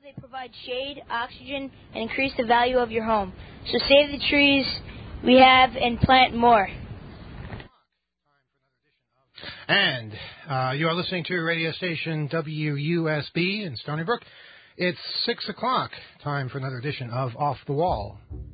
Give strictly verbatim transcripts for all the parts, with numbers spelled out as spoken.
they provide shade, oxygen, and increase the value of your home. So save the trees we have and plant more. And uh, you are listening to radio station W U S B in Stony Brook. It's six o'clock. Time for another edition of Off the Wall.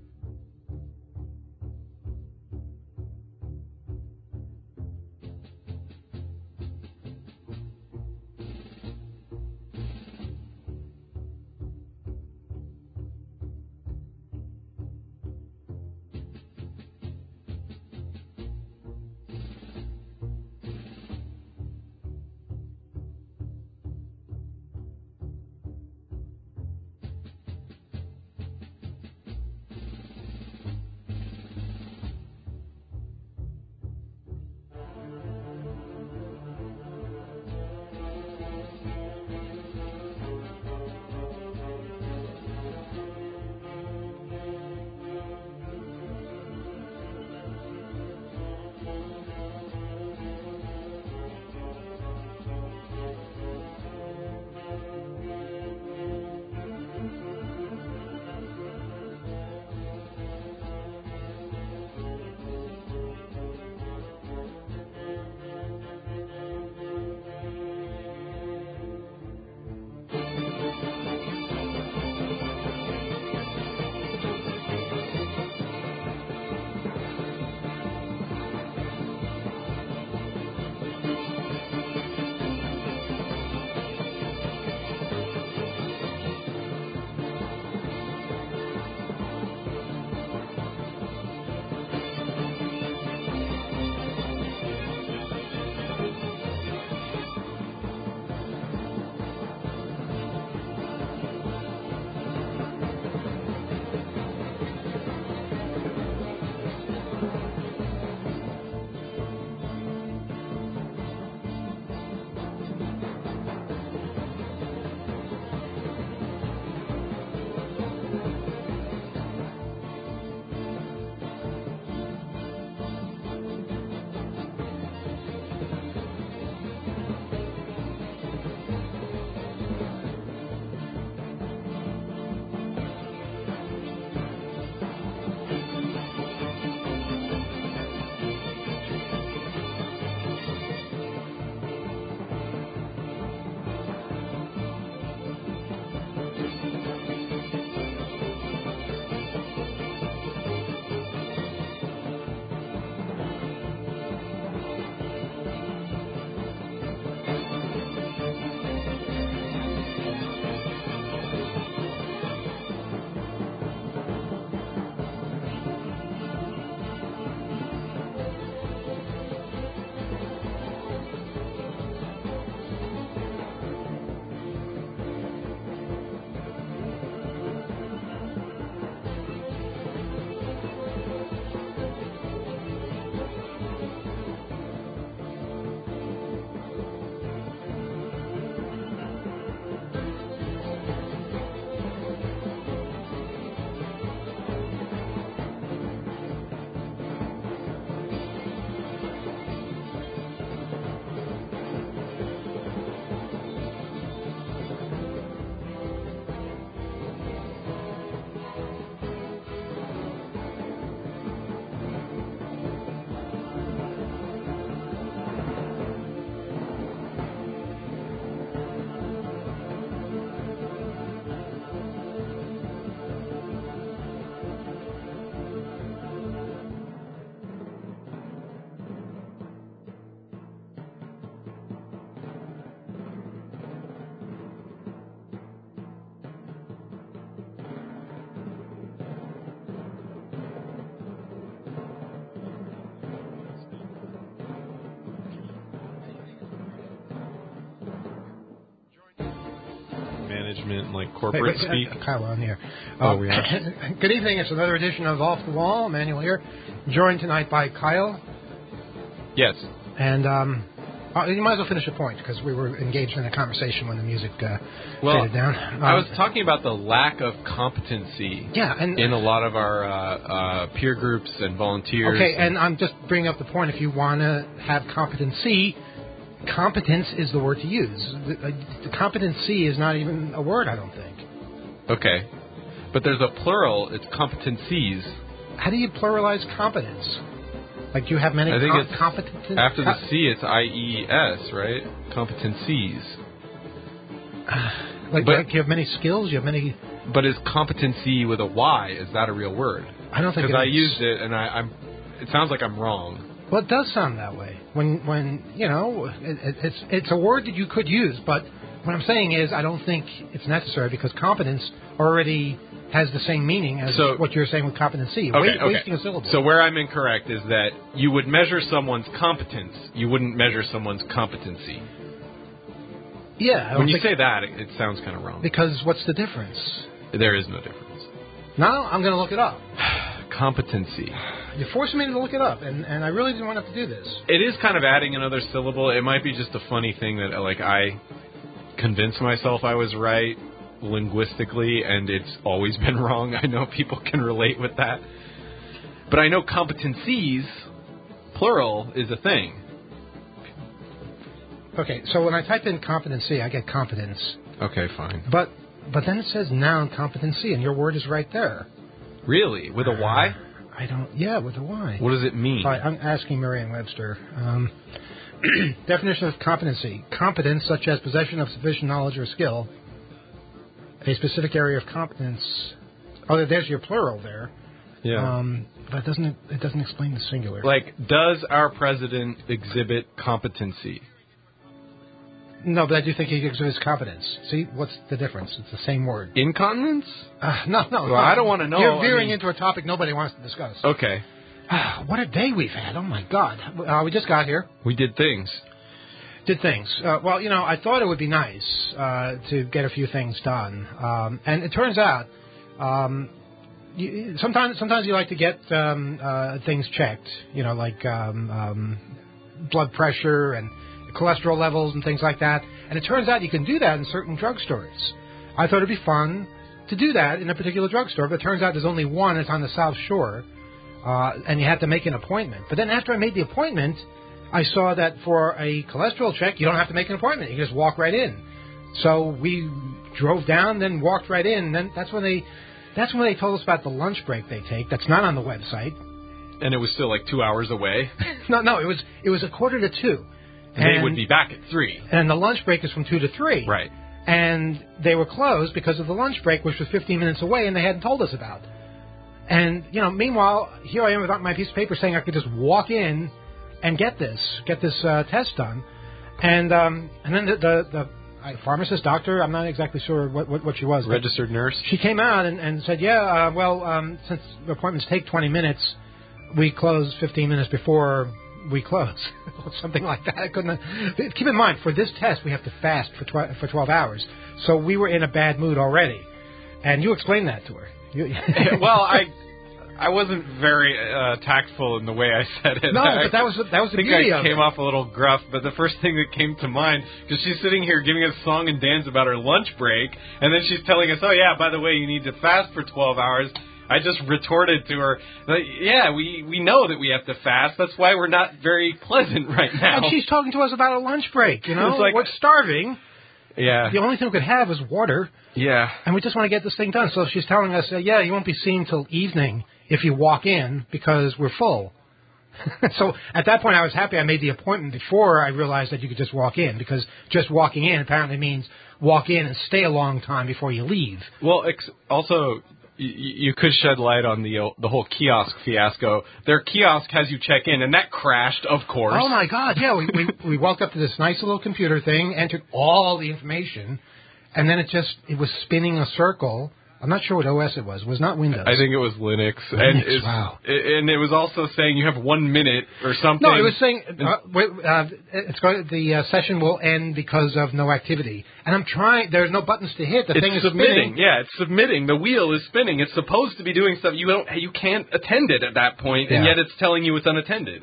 management, like corporate hey, speak? Uh, Kyle, on here. Oh, Um, we are. Good evening. It's another edition of Off the Wall. Emmanuel here, joined tonight by Kyle. Yes. And um, uh, you might as well finish the point, because we were engaged in a conversation when the music uh, well, faded down. Um, I was talking about the lack of competency yeah, and, in a lot of our uh, uh, peer groups and volunteers. Okay, and I'm just bringing up the point. If you want to have competency, competence is the word to use. The, uh, the competency is not even a word, I don't think. Okay. But there's a plural. It's competencies. How do you pluralize competence? Like, do you have many I think com- it's competent... after the C, it's I E S, right? Competencies. Like, but, like, you have many skills? You have many... But is competency with a Y, is that a real word? I don't think it is. Because I used it, and I, I'm. It sounds like I'm wrong. Well, it does sound that way. When, when you know, it, it, it's it's a word that you could use, but what I'm saying is I don't think it's necessary because competence already has the same meaning as so, what you're saying with competency. Okay, Wait, okay. Wasting a syllable. So where I'm incorrect is that you would measure someone's competence. You wouldn't measure someone's competency. Yeah. I don't when you think, say that, it, it sounds kind of wrong. Because what's the difference? There is no difference. No, I'm going to look it up. Competency. You're forcing me to look it up, and, and I really didn't want to have to do this. It is kind of adding another syllable. It might be just a funny thing that, like, I convinced myself I was right linguistically, and it's always been wrong. I know people can relate with that. But I know competencies, plural, is a thing. Okay, so when I type in competency, I get competence. Okay, fine. But but then it says noun competency, and your word is right there. Really? With a Y? Uh, I don't... Yeah, with a Y. What does it mean? Right, I'm asking Merriam-Webster. Um, definition of competency. Competence, such as possession of sufficient knowledge or skill. A specific area of competence. Oh, there's your plural there. Yeah. Um, but it doesn't, it doesn't explain the singular. Like, does our president exhibit competency? No, but I do think he exhibits competence. See, what's the difference? It's the same word. Incontinence? Uh, no, no. Well, no. I don't want to know. You're veering I mean, into a topic nobody wants to discuss. Okay. What a day we've had. Oh, my God. Uh, we just got here. We did things. Did things. Uh, well, you know, I thought it would be nice uh, to get a few things done. Um, and it turns out um, you, sometimes sometimes you like to get um, uh, things checked, you know, like um, um, blood pressure and cholesterol levels and things like that. And it turns out you can do that in certain drugstores. I thought it'd be fun to do that in a particular drugstore, but it turns out there's only one. It's on the South Shore, uh, and you have to make an appointment. But then after I made the appointment, I saw that for a cholesterol check, you don't have to make an appointment. You can just walk right in. So we drove down, then walked right in. And then that's when they, that's when they told us about the lunch break they take. That's not on the website. And it was still like two hours away. no, no, it was it was a quarter to two. And they would be back at three. And the lunch break is from two to three. Right. And they were closed because of the lunch break, which was fifteen minutes away, and they hadn't told us about. And, you know, meanwhile, here I am without my piece of paper saying I could just walk in and get this, get this uh, test done. And um, and then the, the, the uh, pharmacist, doctor, I'm not exactly sure what, what, what she was. Registered nurse. She came out and, and said, yeah, uh, well, um, since appointments take twenty minutes, we close fifteen minutes before we close. Something like that. I couldn't. Keep in mind, for this test, we have to fast for tw- for twelve hours. So we were in a bad mood already. And you explained that to her. You, well, I I wasn't very uh, tactful in the way I said it. No, I, but that was that was the I think beauty I of came it. off a little gruff, but the first thing that came to mind, because she's sitting here giving us song and dance about her lunch break, and then she's telling us, oh, yeah, by the way, you need to fast for twelve hours. I just retorted to her, yeah, we, we know that we have to fast. That's why we're not very pleasant right now. And she's talking to us about a lunch break, you know? It's like, we're starving. Yeah. The only thing we could have is water. Yeah. And we just want to get this thing done. So she's telling us, uh, yeah, you won't be seen till evening if you walk in because we're full. So at that point I was happy I made the appointment before I realized that you could just walk in, because just walking in apparently means walk in and stay a long time before you leave. Well, ex- also... You could shed light on the uh, the whole kiosk fiasco. Their kiosk has you check in, and that crashed, of course. Oh, my God, yeah. We, we, we walked up to this nice little computer thing, entered all the information, and then it just it was spinning a circle. I'm not sure what O S it was. It was not Windows. I think it was Linux. Linux, and it's, wow. And it was also saying you have one minute or something. No, it was saying uh, wait, uh, it's going, the uh, session will end because of no activity. And I'm trying. There's no buttons to hit. The it's thing is submitting. spinning. Yeah, it's submitting. The wheel is spinning. It's supposed to be doing stuff. You don't. You can't attend it at that point, and yeah. yet it's telling you it's unattended.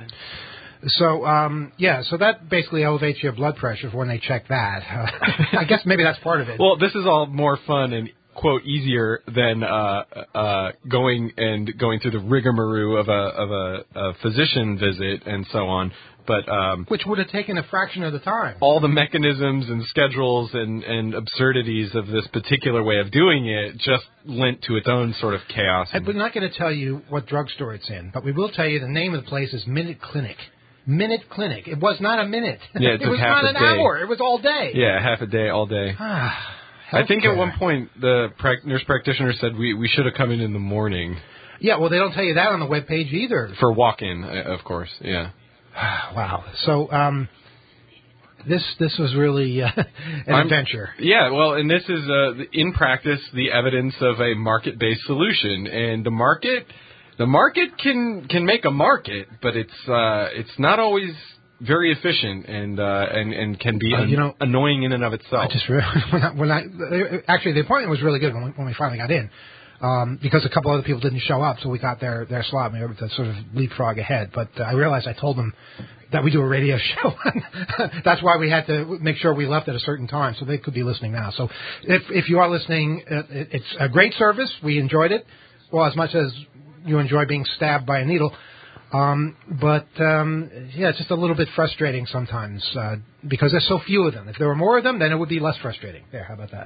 So, um, yeah, so that basically elevates your blood pressure for when they check that. Uh, I guess maybe that's part of it. Well, this is all more fun and, quote, easier than uh, uh, going and going through the rigmarole of a of a, a physician visit and so on. But um, which would have taken a fraction of the time. All the mechanisms and schedules and, and absurdities of this particular way of doing it just lent to its own sort of chaos. And we're not going to tell you what drugstore it's in, but we will tell you the name of the place is Minute Clinic. Minute Clinic. It was not a minute. Yeah, it, it took was half not a an day. hour. It was all day. Yeah, half a day, all day. I think at one point the pra- nurse practitioner said we, we should have come in in the morning. Yeah, well, they don't tell you that on the webpage either. For walk-in, of course, yeah. Wow. So um, this this was really uh, an I'm, adventure. Yeah, well, and this is, uh, in practice, the evidence of a market-based solution. And the market the market can, can make a market, but it's uh, it's not always very efficient and uh, and, and can be uh, you know, annoying in and of itself. I just realized when I, when I actually the appointment was really good when we, when we finally got in. Um, because a couple other people didn't show up, so we got their, their slot and we were able to sort of leapfrog ahead. But uh, I realized I told them that we do a radio show. That's why we had to make sure we left at a certain time, so they could be listening now. So if if you are listening, uh, it, it's a great service. We enjoyed it, well, as much as you enjoy being stabbed by a needle. Um, but, um, yeah, it's just a little bit frustrating sometimes uh, because there's so few of them. If there were more of them, then it would be less frustrating. There, how about that?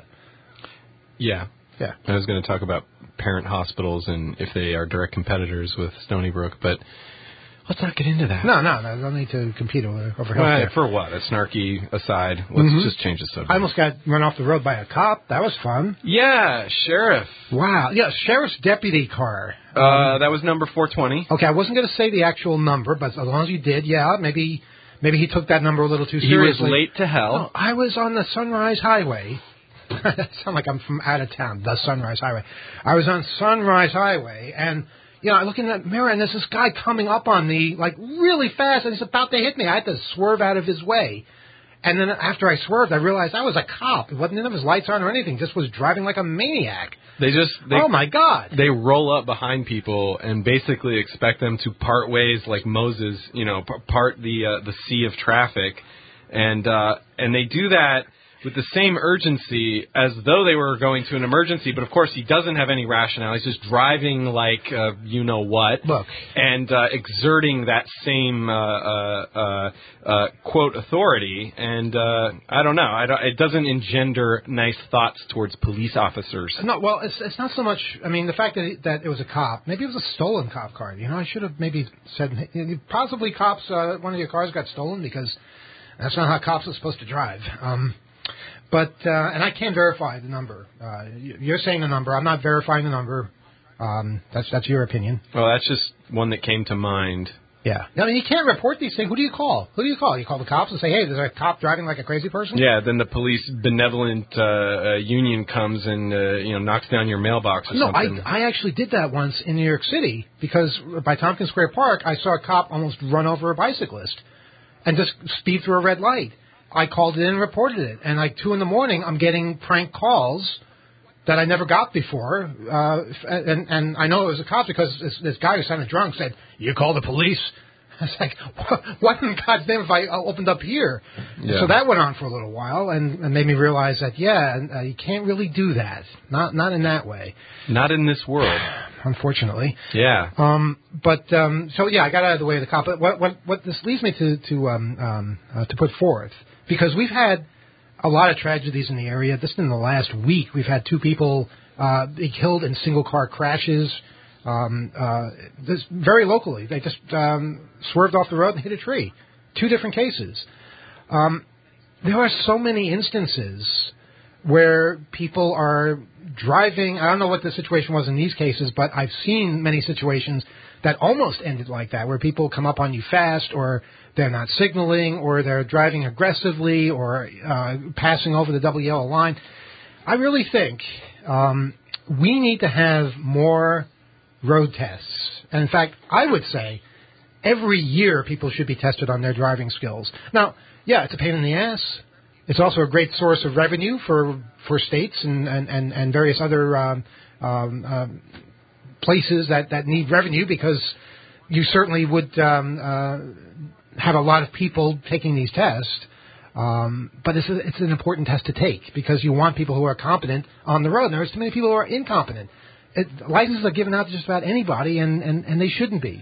Yeah. Yeah. I was going to talk about parent hospitals and if they are direct competitors with Stony Brook, but let's not get into that. No, no, no. Don't need to compete over, over well, healthcare. For what? A snarky aside. Let's mm-hmm. just change the subject. I almost got run off the road by a cop. That was fun. Yeah, sheriff. Wow. Yeah, sheriff's deputy car. Uh, um, that was number four twenty. Okay, I wasn't going to say the actual number, but as long as you did, yeah, maybe maybe he took that number a little too seriously. He was late to hell. No, I was on the Sunrise Highway. That sounds like I'm from out of town, the Sunrise Highway. I was on Sunrise Highway, and, you know, I look in that mirror, and there's this guy coming up on me, like, really fast, and he's about to hit me. I had to swerve out of his way. And then after I swerved, I realized I was a cop. It wasn't none of his lights on or anything, just was driving like a maniac. They just... They, oh, my God. They roll up behind people and basically expect them to part ways like Moses, you know, part the uh, the sea of traffic. And uh, and they do that with the same urgency as though they were going to an emergency, but of course he doesn't have any rationale. He's just driving like uh, you know what, Look, and uh, exerting that same uh, uh, uh, uh, quote authority. And uh, I don't know, I don't, it doesn't engender nice thoughts towards police officers. No, well, it's it's not so much. I mean, the fact that it, that it was a cop, maybe it was a stolen cop car. You know, I should have maybe said possibly cops. Uh, one of your cars got stolen because that's not how cops are supposed to drive. Um, But, uh, and I can't verify the number. Uh, you're saying the number. I'm not verifying the number. Um, that's that's your opinion. Well, that's just one that came to mind. Yeah. I mean, you can't report these things. Who do you call? Who do you call? You call the cops and say, hey, there's a cop driving like a crazy person? Yeah, then the police benevolent uh, uh, union comes and, uh, you know, knocks down your mailbox or no, something. No, I, I actually did that once in New York City because by Tompkins Square Park, I saw a cop almost run over a bicyclist and just speed through a red light. I called it in and reported it. And like two in the morning, I'm getting prank calls that I never got before. Uh, and, and I know it was a cop because this, this guy who sounded drunk said, you call the police? I was like, what, what in God's name have I opened up here? Yeah. So that went on for a little while and, and made me realize that, yeah, uh, you can't really do that. Not not in that way. Not in this world. Unfortunately. Yeah. Um, but, um, so yeah, I got out of the way of the cop. But what, what, what this leads me to, to, um, um, uh, to put forth, because we've had a lot of tragedies in the area. Just in the last week, we've had two people uh, be killed in single-car crashes. Um, uh, this very locally, they just um, swerved off the road and hit a tree. Two different cases. Um, there are so many instances where people are driving. I don't know what the situation was in these cases, but I've seen many situations that almost ended like that, where people come up on you fast, or they're not signaling, or they're driving aggressively, or uh, passing over the double yellow line. I really think um, we need to have more road tests. And in fact, I would say every year people should be tested on their driving skills. Now, yeah, it's a pain in the ass. It's also a great source of revenue for for states and, and, and, and various other um, um, um, places that, that need revenue, because you certainly would um, uh, have a lot of people taking these tests. Um, but it's, a, it's an important test to take, because you want people who are competent on the road. And there's too many people who are incompetent. It, licenses are given out to just about anybody, and, and, and they shouldn't be.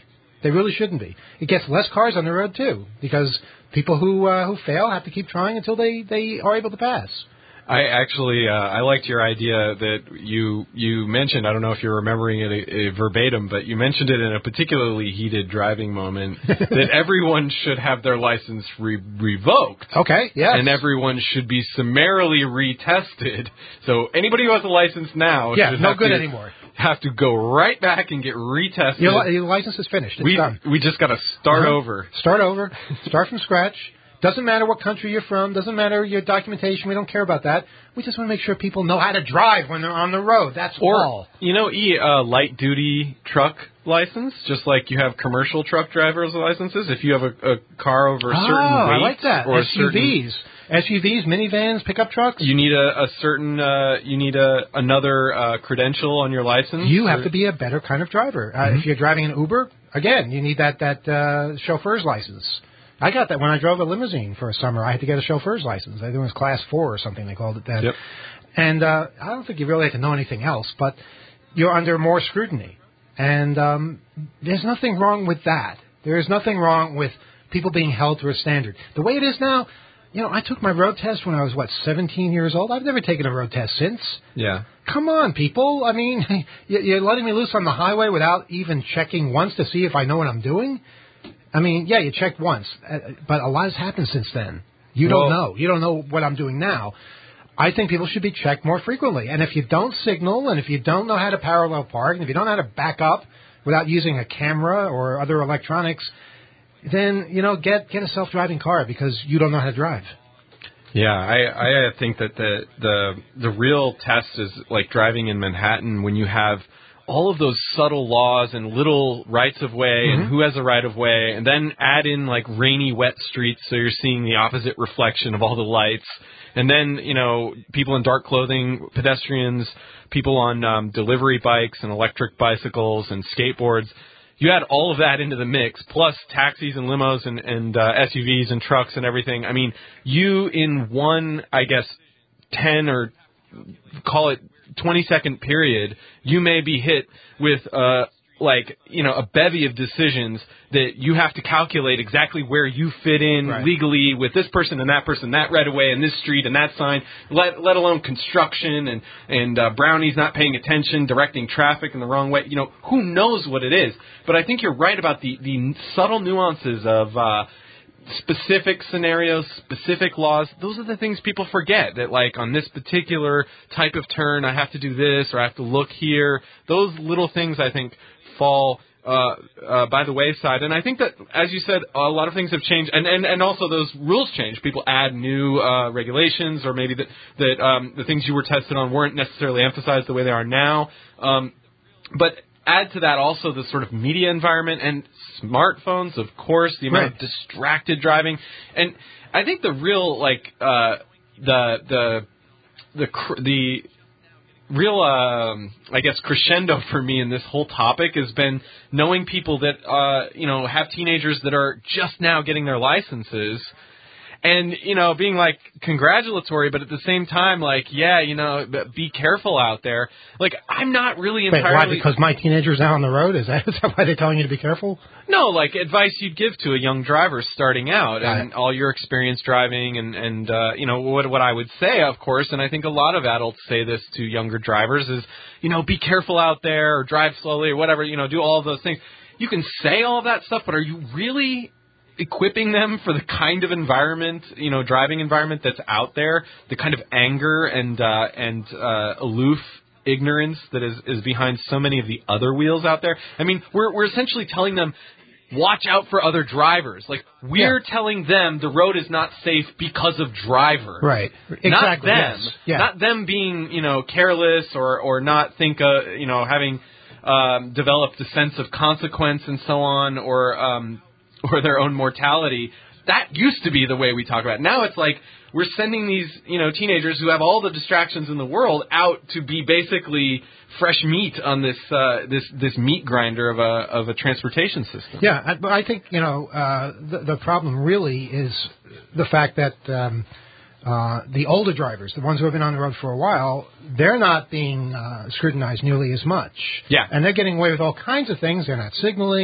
They really shouldn't be. It gets less cars on the road, too, because people who uh, who fail have to keep trying until they, they are able to pass. I actually, uh, I liked your idea that you you mentioned. I don't know if you're remembering it a, a verbatim, but you mentioned it in a particularly heated driving moment that everyone should have their license re- revoked. Okay, yes. And everyone should be summarily retested. So anybody who has a license now yeah, should no have good to, anymore. have to go right back and get retested. Your, li- your license is finished. It's we, done. We just got to start uh-huh. over. Start over. Start from scratch. Doesn't matter what country you're from. Doesn't matter your documentation. We don't care about that. We just want to make sure people know how to drive when they're on the road. That's or, all. You know, E, uh, light-duty truck license, just like you have commercial truck driver's licenses. If you have a, a car over a certain oh, weight, I like that. or S U Vs, certain, S U Vs, minivans, pickup trucks. You need a, a certain, uh, you need a another uh, credential on your license. You or? have to be a better kind of driver. Uh, Mm-hmm. If you're driving an Uber, again, you need that that uh, chauffeur's license. I got that when I drove a limousine for a summer. I had to get a chauffeur's license. I think it was class four or something. They called it that. Yep. And uh, I don't think you really have to know anything else, but you're under more scrutiny. And um, there's nothing wrong with that. There is nothing wrong with people being held to a standard. The way it is now, you know, I took my road test when I was, what, seventeen years old? I've never taken a road test since. Yeah. Come on, people. I mean, you're letting me loose on the highway without even checking once to see if I know what I'm doing? I mean, yeah, you checked once, but a lot has happened since then. You well, don't know. You don't know what I'm doing now. I think people should be checked more frequently. And if you don't signal, and if you don't know how to parallel park, and if you don't know how to back up without using a camera or other electronics, then, you know, get get a self-driving car because you don't know how to drive. Yeah, I, I think that the, the the real test is like driving in Manhattan when you have all of those subtle laws and little rights of way mm-hmm. and who has a right of way, and then add in like rainy, wet streets so you're seeing the opposite reflection of all the lights. And then, you know, people in dark clothing, pedestrians, people on um, delivery bikes and electric bicycles and skateboards. You add all of that into the mix, plus taxis and limos and, and uh, S U Vs and trucks and everything. I mean, you in one, I guess, ten or call it twenty-second period, you may be hit with, uh, like, you know, a bevy of decisions that you have to calculate exactly where you fit in right. legally with this person and that person, that right of way and this street and that sign, let, let alone construction and, and uh, brownies not paying attention, directing traffic in the wrong way. You know, who knows what it is? But I think you're right about the, the subtle nuances of uh, specific scenarios, specific laws. Those are the things people forget, that like on this particular type of turn, I have to do this or I have to look here. Those little things, I think, fall uh, uh, by the wayside. And I think that, as you said, a lot of things have changed. And, and, and also those rules change. People add new uh, regulations, or maybe that, that um, the things you were tested on weren't necessarily emphasized the way they are now. Um, but add to that also the sort of media environment and smartphones, of course, the amount right. of distracted driving. And I think the real, like, uh, the, the, the, the, real, um, I guess, crescendo for me in this whole topic has been knowing people that, uh, you know, have teenagers that are just now getting their licenses. And, you know, being, like, congratulatory, but at the same time, like, yeah, you know, be careful out there. Like, I'm not really entirely... Wait, why? Because my teenager's out on the road? Is that, is that why they're telling you to be careful? No, like, advice you'd give to a young driver starting out. Got and it. all your experience driving and, and uh, you know, what, what I would say, of course, and I think a lot of adults say this to younger drivers is, you know, be careful out there or drive slowly or whatever, you know, do all of those things. You can say all of that stuff, but are you really equipping them for the kind of environment, you know, driving environment that's out there, the kind of anger and uh, and uh, aloof ignorance that is, is behind so many of the other wheels out there? I mean, we're we're essentially telling them, watch out for other drivers. Like, we're yeah. telling them the road is not safe because of drivers. Right. Exactly. Not them. Yes. Yeah. Not them being, you know, careless or, or not think, uh, you know, having um, developed a sense of consequence and so on, or um, or their own mortality. That used to be the way we talk about it. Now it's like we're sending these, you know, teenagers who have all the distractions in the world out to be basically fresh meat on this uh, this this meat grinder of a of a transportation system. Yeah, I, but I think, you know, uh, the, the problem really is the fact that um, uh, the older drivers, the ones who have been on the road for a while, they're not being uh, scrutinized nearly as much. Yeah. And they're getting away with all kinds of things. They're not signaling.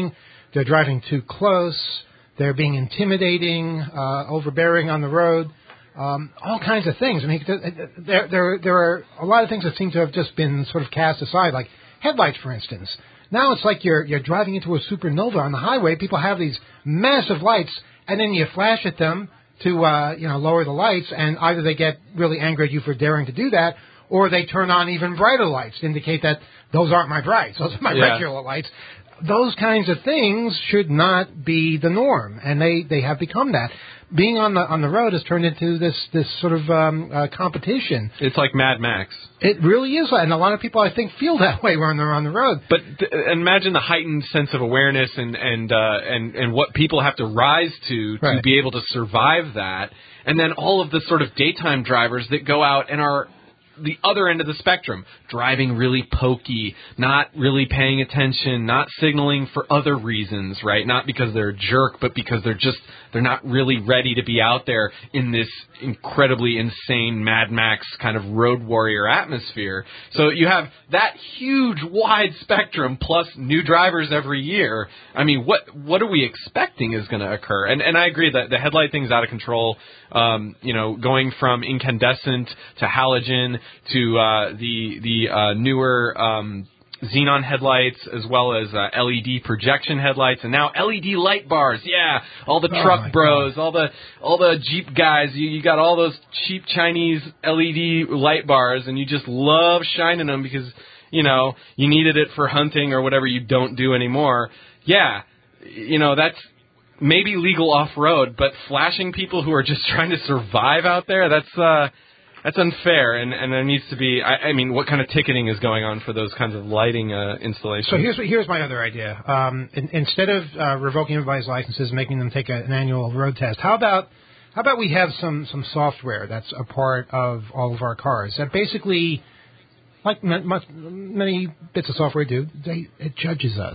they're driving too close, they're being intimidating, uh, overbearing on the road, um, all kinds of things. I mean, there, there, there are a lot of things that seem to have just been sort of cast aside, like headlights, for instance. Now it's like you're you're driving into a supernova on the highway. People have these massive lights, and then you flash at them to uh, you know lower the lights, and either they get really angry at you for daring to do that, or they turn on even brighter lights to indicate that those aren't my brights, those are my yeah. regular lights. Those kinds of things should not be the norm, and they, they have become that. Being on the on the road has turned into this this sort of um, uh, competition. It's like Mad Max. It really is, and a lot of people I think feel that way when they're on the road. But th- imagine the heightened sense of awareness and and uh, and and what people have to rise to to right. be able to survive that, and then all of the sort of daytime drivers that go out and are the other end of the spectrum, driving really pokey, not really paying attention, not signaling for other reasons, right? Not because they're a jerk, but because they're just, they're not really ready to be out there in this incredibly insane Mad Max kind of road warrior atmosphere. So you have that huge wide spectrum plus new drivers every year. I mean, what what are we expecting is going to occur? And and I agree that the headlight thing's out of control. Um, you know, going from incandescent to halogen to uh, the the uh, newer um, xenon headlights, as well as uh, L E D projection headlights, and now L E D light bars. Yeah, all the oh truck bros, God. all the all the Jeep guys. You, you got all those cheap Chinese L E D light bars, and you just love shining them because you know you needed it for hunting or whatever you don't do anymore. Yeah, you know that's. Maybe legal off-road, but flashing people who are just trying to survive out there, that's uh, that's unfair, and, and there needs to be, I, I mean, what kind of ticketing is going on for those kinds of lighting uh, installations? So here's here's my other idea. Um, in, instead of uh, revoking everybody's licenses and making them take a, an annual road test, how about how about we have some, some software that's a part of all of our cars that basically, like much, many bits of software do, they, it judges us.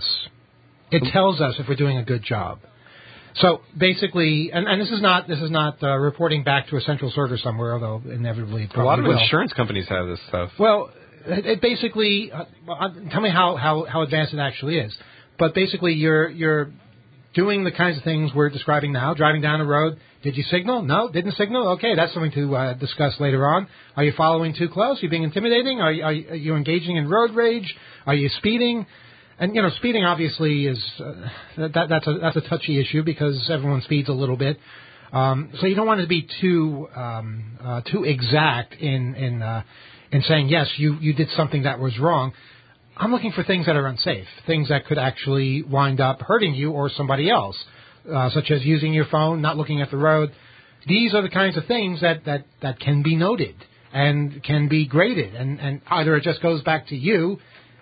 It tells us if we're doing a good job. So basically, and, and this is not this is not uh, reporting back to a central server somewhere, although inevitably it probably a lot of will. insurance companies have this stuff. Well, it, it basically, uh, tell me how, how, how advanced it actually is. But basically, you're you're doing the kinds of things we're describing now. Driving down the road, did you signal? No, didn't signal. Okay, that's something to uh, discuss later on. Are you following too close? Are you being intimidating? Are you, are you, are you engaging in road rage? Are you speeding? And, you know, speeding obviously is, uh, that, that's a, that's a touchy issue because everyone speeds a little bit. Um, so you don't want to be too, um, uh, too exact in, in, uh, in saying, yes, you, you did something that was wrong. I'm looking for things that are unsafe, things that could actually wind up hurting you or somebody else, uh, such as using your phone, not looking at the road. These are the kinds of things that, that, that can be noted and can be graded. And, and either it just goes back to you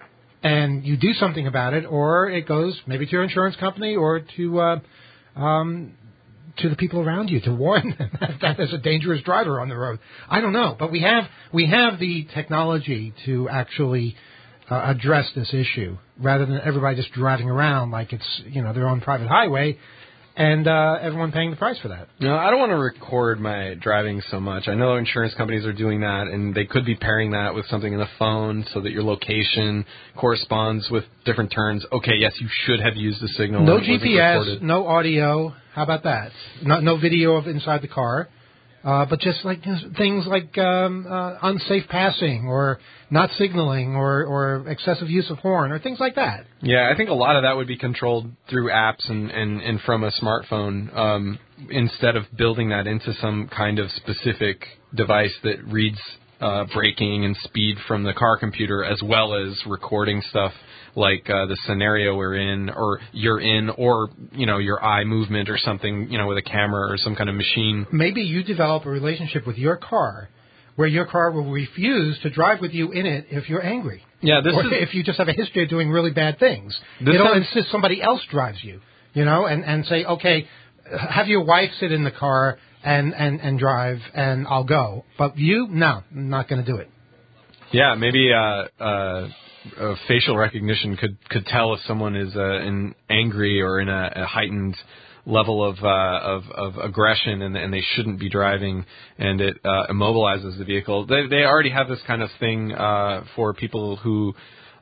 and you do something about it, or it goes maybe to your insurance company or to uh, um, to the people around you to warn them that there's a dangerous driver on the road. I don't know, but we have we have the technology to actually uh, address this issue rather than everybody just driving around like it's you know their own private highway. And uh, everyone paying the price for that. No, I don't want to record my driving so much. I know insurance companies are doing that, and they could be pairing that with something in the phone so that your location corresponds with different turns. Okay, yes, you should have used the signal. No G P S, no audio. How about that? No, no video of inside the car. Uh, but just like you know, things like um, uh, unsafe passing or not signaling or, or excessive use of horn or things like that. Yeah, I think a lot of that would be controlled through apps and, and, and from a smartphone um, instead of building that into some kind of specific device that reads uh, braking and speed from the car computer as well as recording stuff like uh, the scenario we're in or you're in or, you know, your eye movement or something, you know, with a camera or some kind of machine. Maybe you develop a relationship with your car where your car will refuse to drive with you in it if you're angry. Yeah, this or is... if you just have a history of doing really bad things. This It'll sounds... insist somebody else drives you, you know, and, and say, okay, have your wife sit in the car and, and, and drive and I'll go. But you, no, I'm not going to do it. Yeah, maybe uh, uh, uh, facial recognition could, could tell if someone is uh, in angry or in a, a heightened level of, uh, of of aggression and, and they shouldn't be driving, and it uh, immobilizes the vehicle. They they already have this kind of thing uh, for people who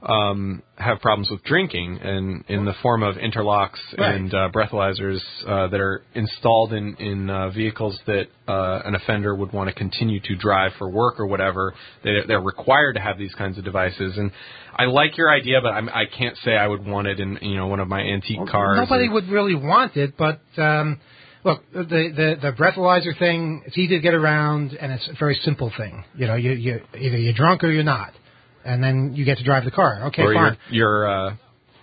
um, have problems with drinking, and in the form of interlocks right. and uh, breathalyzers uh, that are installed in in uh, vehicles that uh, an offender would want to continue to drive for work or whatever. They, they're required to have these kinds of devices, and I like your idea, but I'm, I can't say I would want it in you know one of my antique well, cars. Nobody or, would really want it, but um, look, the, the the breathalyzer thing, it's easy to get around, and it's a very simple thing. You know, you you either you're drunk or you're not. And then you get to drive the car. Okay, or fine. Your your, uh,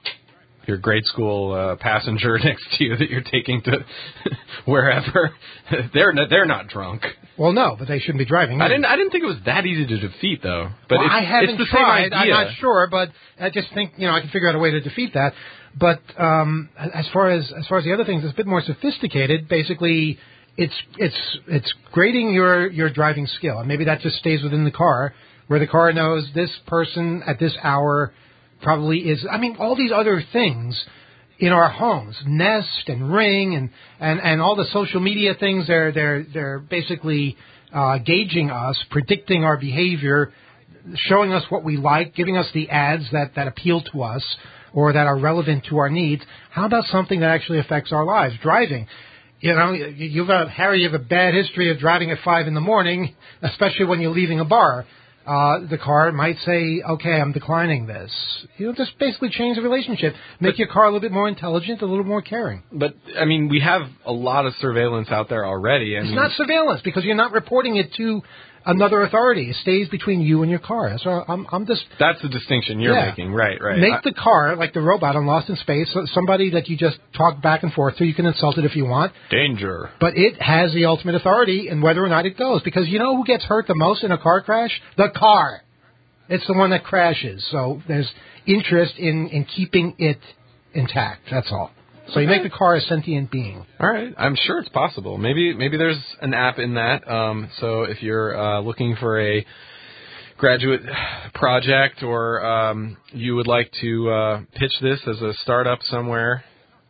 your grade school uh, passenger next to you that you're taking to wherever, they're not, they're not drunk. Well, no, but they shouldn't be driving. I didn't I didn't think it was that easy to defeat, though. But well, it's, I haven't it's the tried. Same idea. I'm not sure, but I just think you know I can figure out a way to defeat that. But um, as far as as far as the other things, it's a bit more sophisticated. Basically, it's it's it's grading your your driving skill, and maybe that just stays within the car, where the car knows this person at this hour probably is. I mean, all these other things in our homes, Nest and Ring, and, and, and all the social media things. They're they're they're basically uh, gauging us, predicting our behavior, showing us what we like, giving us the ads that, that appeal to us or that are relevant to our needs. How about something that actually affects our lives? Driving. You know, you've got, Harry, you have a bad history of driving at five in the morning, especially when you're leaving a bar. Uh, the car might say, okay, I'm declining this. You know, just basically change the relationship. Make but, your car a little bit more intelligent, a little more caring. But, I mean, we have a lot of surveillance out there already. I it's mean, not surveillance because you're not reporting it to another authority. It stays between you and your car. So I'm, I'm just... That's the distinction you're yeah. making. Right, right. Make I, the car, like the robot on Lost in Space, somebody that you just talk back and forth to. You can insult it if you want. Danger. But it has the ultimate authority in whether or not it goes. Because you know who gets hurt the most in a car crash? The car. It's the one that crashes. So there's interest in, in keeping it intact. That's all. So you make the car a sentient being. All right. I'm sure it's possible. Maybe maybe there's an app in that. Um, so if you're uh, looking for a graduate project or um, you would like to uh, pitch this as a startup somewhere,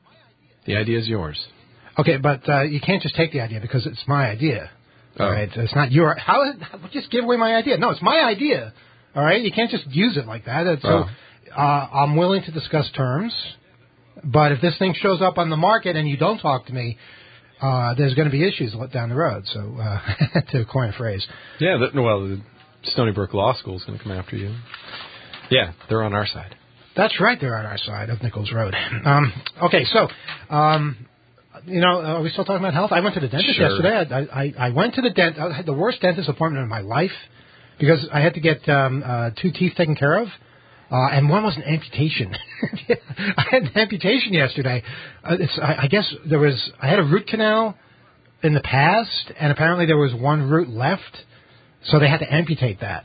the idea is yours. Okay, but uh, you can't just take the idea because it's my idea. Oh. All right? It's not your... How, how just give away my idea. No, it's my idea. All right? You can't just use it like that. So oh. uh, I'm willing to discuss terms. But if this thing shows up on the market and you don't talk to me, uh, there's going to be issues down the road. So, uh, to coin a phrase. Yeah, the, well, the Stony Brook Law School is going to come after you. Yeah, they're on our side. That's right, they're on our side of Nichols Road. Um, okay, so, um, you know, are we still talking about health? I went to the dentist sure. yesterday. I, I, I went to the dentist. I had the worst dentist appointment of my life because I had to get um, uh, two teeth taken care of. Uh, and one was an amputation. I had an amputation yesterday. Uh, it's, I, I guess there was, I had a root canal in the past, and apparently there was one root left, so they had to amputate that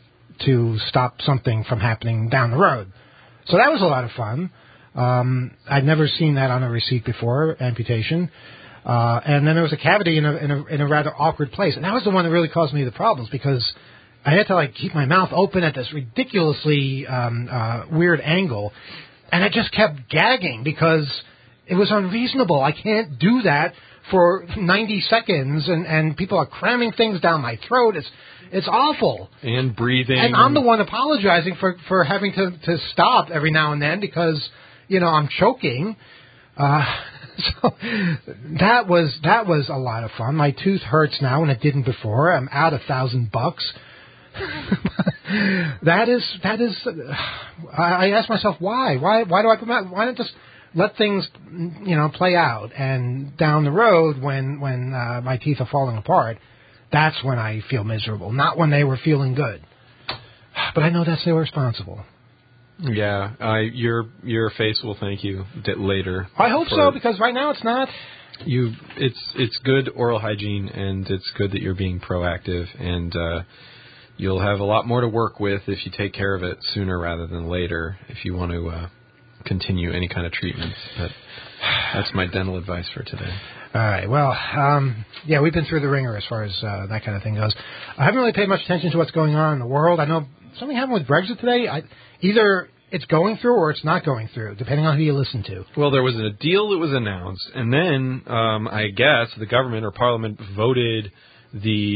to stop something from happening down the road. So that was a lot of fun. Um, I'd never seen that on a receipt before, amputation. Uh, and then there was a cavity in a, in a, in a rather awkward place. And that was the one that really caused me the problems because I had to, like, keep my mouth open at this ridiculously um, uh, weird angle, and I just kept gagging because it was unreasonable. I can't do that for ninety seconds, and, and people are cramming things down my throat. It's it's awful. And breathing. And I'm the one apologizing for, for having to, to stop every now and then because, you know, I'm choking. Uh, so that was that was a lot of fun. My tooth hurts now, and it didn't before. I'm out a thousand bucks. that is that is. Uh, I, I ask myself why why why do I come out? Why not just let things you know play out and down the road when when uh, my teeth are falling apart, that's when I feel miserable. Not when they were feeling good. But I know that's irresponsible. Yeah, I your your face will thank you later. I hope so because right now it's not. You it's it's good oral hygiene and it's good that you're being proactive and. Uh, You'll have a lot more to work with if you take care of it sooner rather than later if you want to uh, continue any kind of treatment. But that's my dental advice for today. All right. Well, um, yeah, we've been through the ringer as far as uh, that kind of thing goes. I haven't really paid much attention to what's going on in the world. I know something happened with Brexit today. I, either it's going through or it's not going through, depending on who you listen to. Well, there was a deal that was announced, and then um, I guess the government or Parliament voted the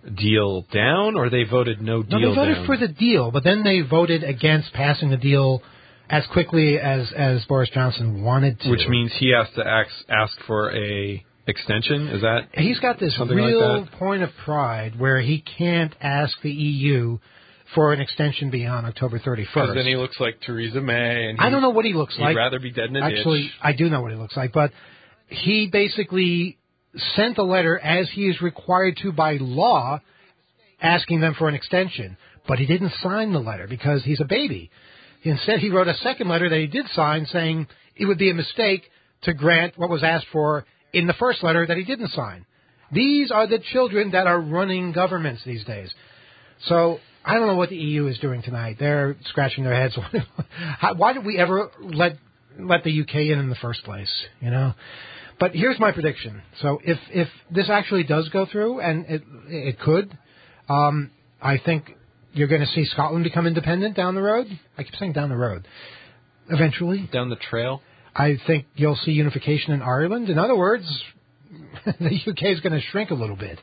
deal down, or they voted no deal No, they voted down? for the deal, but then they voted against passing the deal as quickly as, as Boris Johnson wanted to. Which means he has to ask, ask for a extension? Is that He's got this real like point of pride where he can't ask the E U for an extension beyond October thirty-first. Because then he looks like Theresa May. And he, I don't know what he looks he'd like. He'd rather be dead in a Actually, ditch. I do know what he looks like, but he basically sent a letter, as he is required to by law, asking them for an extension. But he didn't sign the letter because he's a baby. Instead, he wrote a second letter that he did sign saying it would be a mistake to grant what was asked for in the first letter that he didn't sign. These are the children that are running governments these days. So I don't know what the E U is doing tonight. They're scratching their heads. How, why did we ever let let the U K in in the first place? You know. But here's my prediction. So if if this actually does go through, and it it could, um, I think you're going to see Scotland become independent down the road. I keep saying down the road. Eventually. Down the trail. I think you'll see unification in Ireland. In other words, the U K is going to shrink a little bit.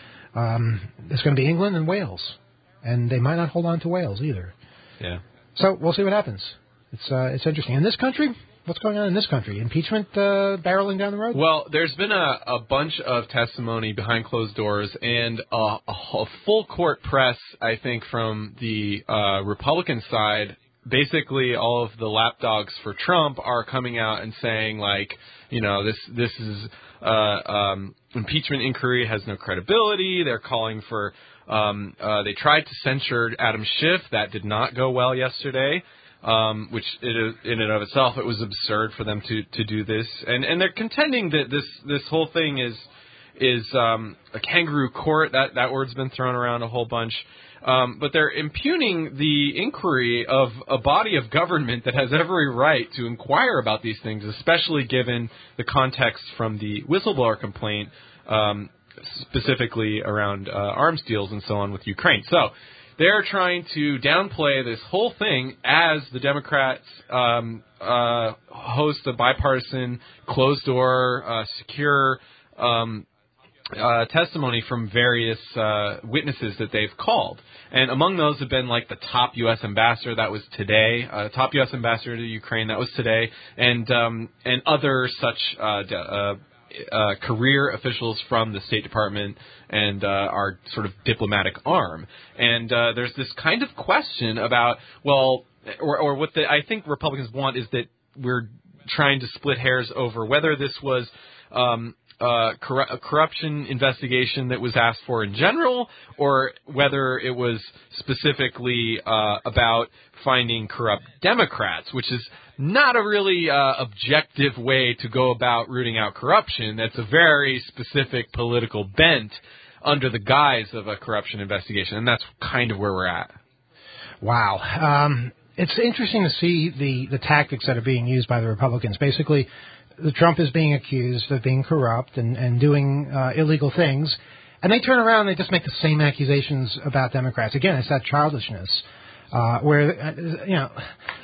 Um, it's going to be England and Wales. And they might not hold on to Wales either. Yeah. So we'll see what happens. It's uh, it's interesting. In this country, what's going on in this country? Impeachment uh, barreling down the road? Well, there's been a, a bunch of testimony behind closed doors and a, a, a full court press, I think, from the uh, Republican side. Basically, all of the lapdogs for Trump are coming out and saying, like, you know, this this is uh, um, impeachment inquiry has no credibility. They're calling for um, uh, they tried to censure Adam Schiff. That did not go well yesterday. Um, which it, in and of itself, it was absurd for them to, to do this, and and they're contending that this this whole thing is is um, a kangaroo court. That that word's been thrown around a whole bunch, um, but they're impugning the inquiry of a body of government that has every right to inquire about these things, especially given the context from the whistleblower complaint, um, specifically around uh, arms deals and so on with Ukraine. So. They're trying to downplay this whole thing as the Democrats um, uh, host a bipartisan, closed-door, uh, secure um, uh, testimony from various uh, witnesses that they've called. And among those have been like the top U S ambassador, that was today, uh, top U S ambassador to Ukraine, that was today, and um, and other such uh, d- uh Uh, career officials from the State Department and uh, our sort of diplomatic arm. And uh, there's this kind of question about, well, or, or what the, I think Republicans want is that we're trying to split hairs over whether this was um, uh, corru- a corruption investigation that was asked for in general, or whether it was specifically uh, about finding corrupt Democrats, which is not a really uh, objective way to go about rooting out corruption. That's a very specific political bent under the guise of a corruption investigation, and that's kind of where we're at. Wow. Um, it's interesting to see the, the tactics that are being used by the Republicans. Basically, the Trump is being accused of being corrupt and, and doing uh, illegal things, and they turn around and they just make the same accusations about Democrats. Again, it's that childishness uh, where, uh, you know...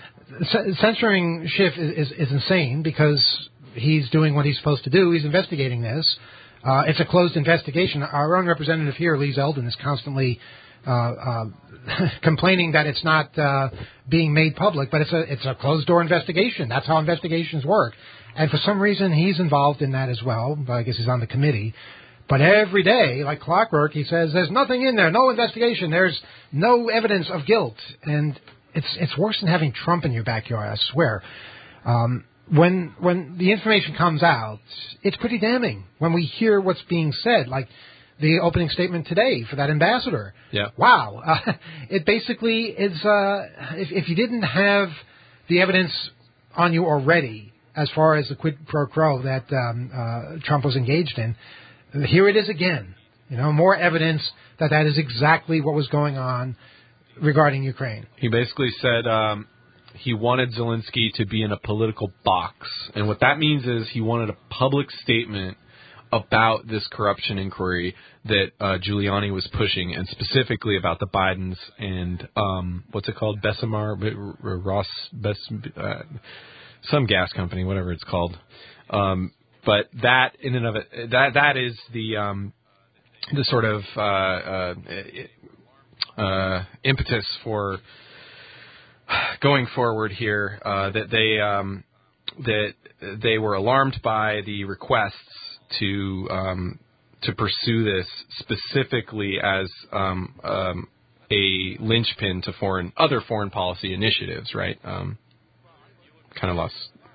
Censoring Schiff is, is, is insane because he's doing what he's supposed to do. He's investigating this. Uh, it's a closed investigation. Our own representative here, Lee Zeldin, is constantly uh, uh, complaining that it's not uh, being made public, but it's a it's a closed-door investigation. That's how investigations work. And for some reason, he's involved in that as well. I guess he's on the committee. But every day, like clockwork, he says, there's nothing in there, no investigation, there's no evidence of guilt. And It's it's worse than having Trump in your backyard, I swear. Um, when when the information comes out, it's pretty damning. When we hear what's being said, like the opening statement today for that ambassador. Yeah. Wow. Uh, it basically is, uh, if, if you didn't have the evidence on you already, as far as the quid pro quo that um, uh, Trump was engaged in, here it is again. You know, more evidence that that is exactly what was going on regarding Ukraine. He basically said um, he wanted Zelensky to be in a political box. And what that means is he wanted a public statement about this corruption inquiry that uh, Giuliani was pushing, and specifically about the Bidens and, um, what's it called, Bessemer, Ross, Bess, uh, some gas company, whatever it's called. Um, but that, in and of it, that that is the... Um, the sort of uh, uh, uh, impetus for going forward here, uh, that they um, that they were alarmed by the requests to um, to pursue this specifically as um, um, a linchpin to foreign other foreign policy initiatives, right? Um, kind of lost.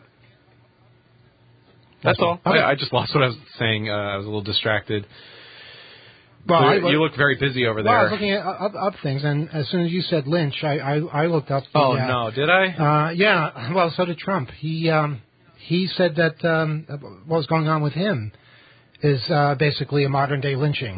That's all. Okay. I, I just lost what I was saying. Uh, I was a little distracted. Well, you, I look, you look very busy over well, there. I was looking at up, up things, and as soon as you said Lynch, I, I, I looked up. The, oh uh, no, did I? Uh, yeah. Well, so did Trump. He um, he said that um, what was going on with him is uh, basically a modern day lynching.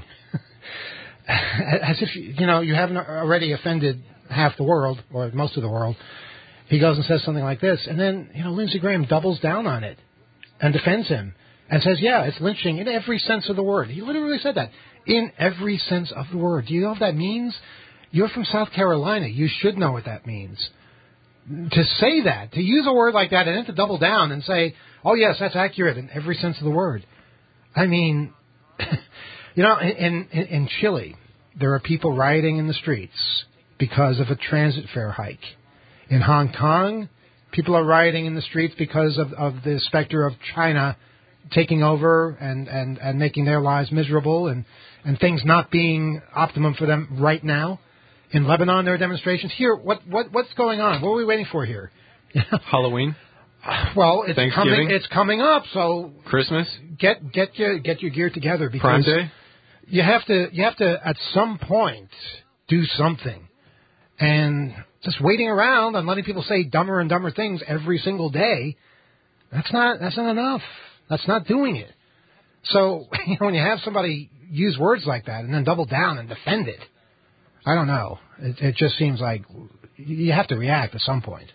As if you know you haven't already offended half the world or most of the world. He goes and says something like this, and then you know Lindsey Graham doubles down on it and defends him and says, "Yeah, it's lynching in every sense of the word." He literally said that. In every sense of the word. Do you know what that means? You're from South Carolina. You should know what that means. To say that, to use a word like that and then to double down and say, oh, yes, that's accurate in every sense of the word. I mean, you know, in, in, in Chile, there are people rioting in the streets because of a transit fare hike. In Hong Kong, people are rioting in the streets because of, of the specter of China taking over and, and, and making their lives miserable and, and things not being optimum for them right now. In Lebanon, there are demonstrations. Here, what, what what's going on? What are we waiting for here? Halloween? Well, it's Thanksgiving? coming. It's coming up. So Christmas? Get get your get your gear together because Prime Day? you have to you have to at some point do something. And just waiting around and letting people say dumber and dumber things every single day, that's not that's not enough. That's not doing it. So, you know, when you have somebody use words like that and then double down and defend it, I don't know. It, it just seems like you have to react at some point.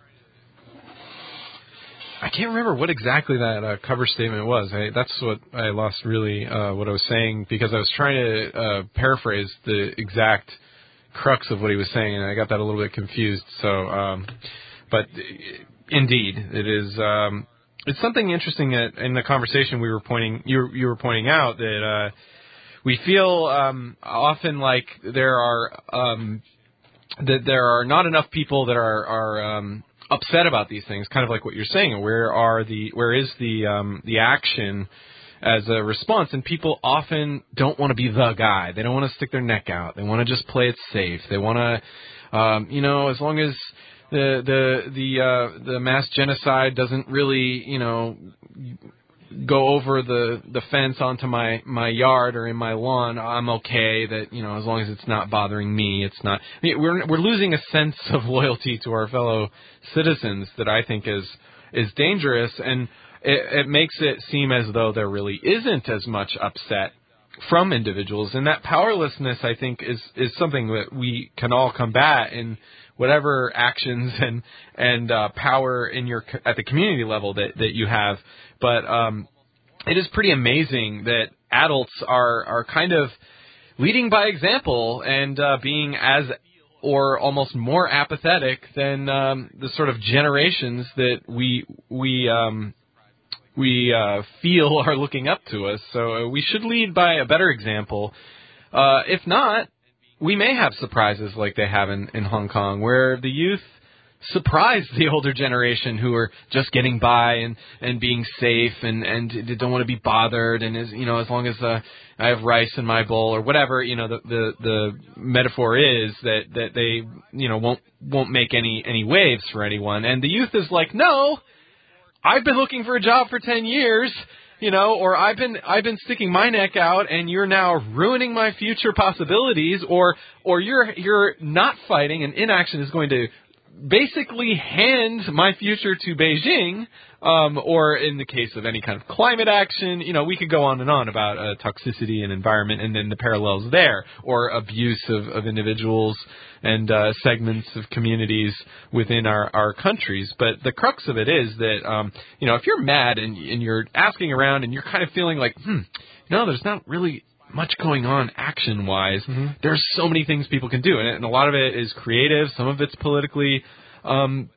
I can't remember what exactly that uh, cover statement was. I, that's what I lost really uh, what I was saying because I was trying to uh, paraphrase the exact crux of what he was saying, and I got that a little bit confused. So, um, but indeed, it is... Um, It's something interesting that in the conversation we were pointing, you you were pointing out that uh, we feel um, often like there are um, that there are not enough people that are are um, upset about these things. Kind of like what you're saying. Where are the where is the um, the action as a response? And people often don't want to be the guy. They don't want to stick their neck out. They want to just play it safe. They want to, um, you know, as long as The the the uh, the mass genocide doesn't really, you know, go over the, the fence onto my, my yard or in my lawn. I'm okay. That you know, as long as it's not bothering me, it's not. I mean, we're we're losing a sense of loyalty to our fellow citizens that I think is is dangerous, and it, it makes it seem as though there really isn't as much upset from individuals, and that powerlessness, I think, is is something that we can all combat in whatever actions and and uh, power in your at the community level that, that you have. But um, it is pretty amazing that adults are are kind of leading by example and uh, being as or almost more apathetic than um, the sort of generations that we we um, we uh, feel are looking up to us. So uh, we should lead by a better example. Uh, if not, we may have surprises like they have in, in Hong Kong, where the youth surprise the older generation who are just getting by and, and being safe and, and don't want to be bothered. And, as you know, as long as uh, I have rice in my bowl or whatever, you know, the, the, the metaphor is that, that they, you know, won't won't make any, any waves for anyone. And the youth is like, no, I've been looking for a job for ten years. You know, or I've been I've been sticking my neck out, and you're now ruining my future possibilities, or or you're you're not fighting, and inaction is going to basically hand my future to Beijing, um, or in the case of any kind of climate action, you know, we could go on and on about uh, toxicity and environment, and then the parallels there, or abuse of, of individuals and uh, segments of communities within our, our countries. But the crux of it is that, um, you know, if you're mad and, and you're asking around and you're kind of feeling like, hmm, no, there's not really much going on action-wise, mm-hmm. There's so many things people can do. And, and a lot of it is creative. Some of it's politically um,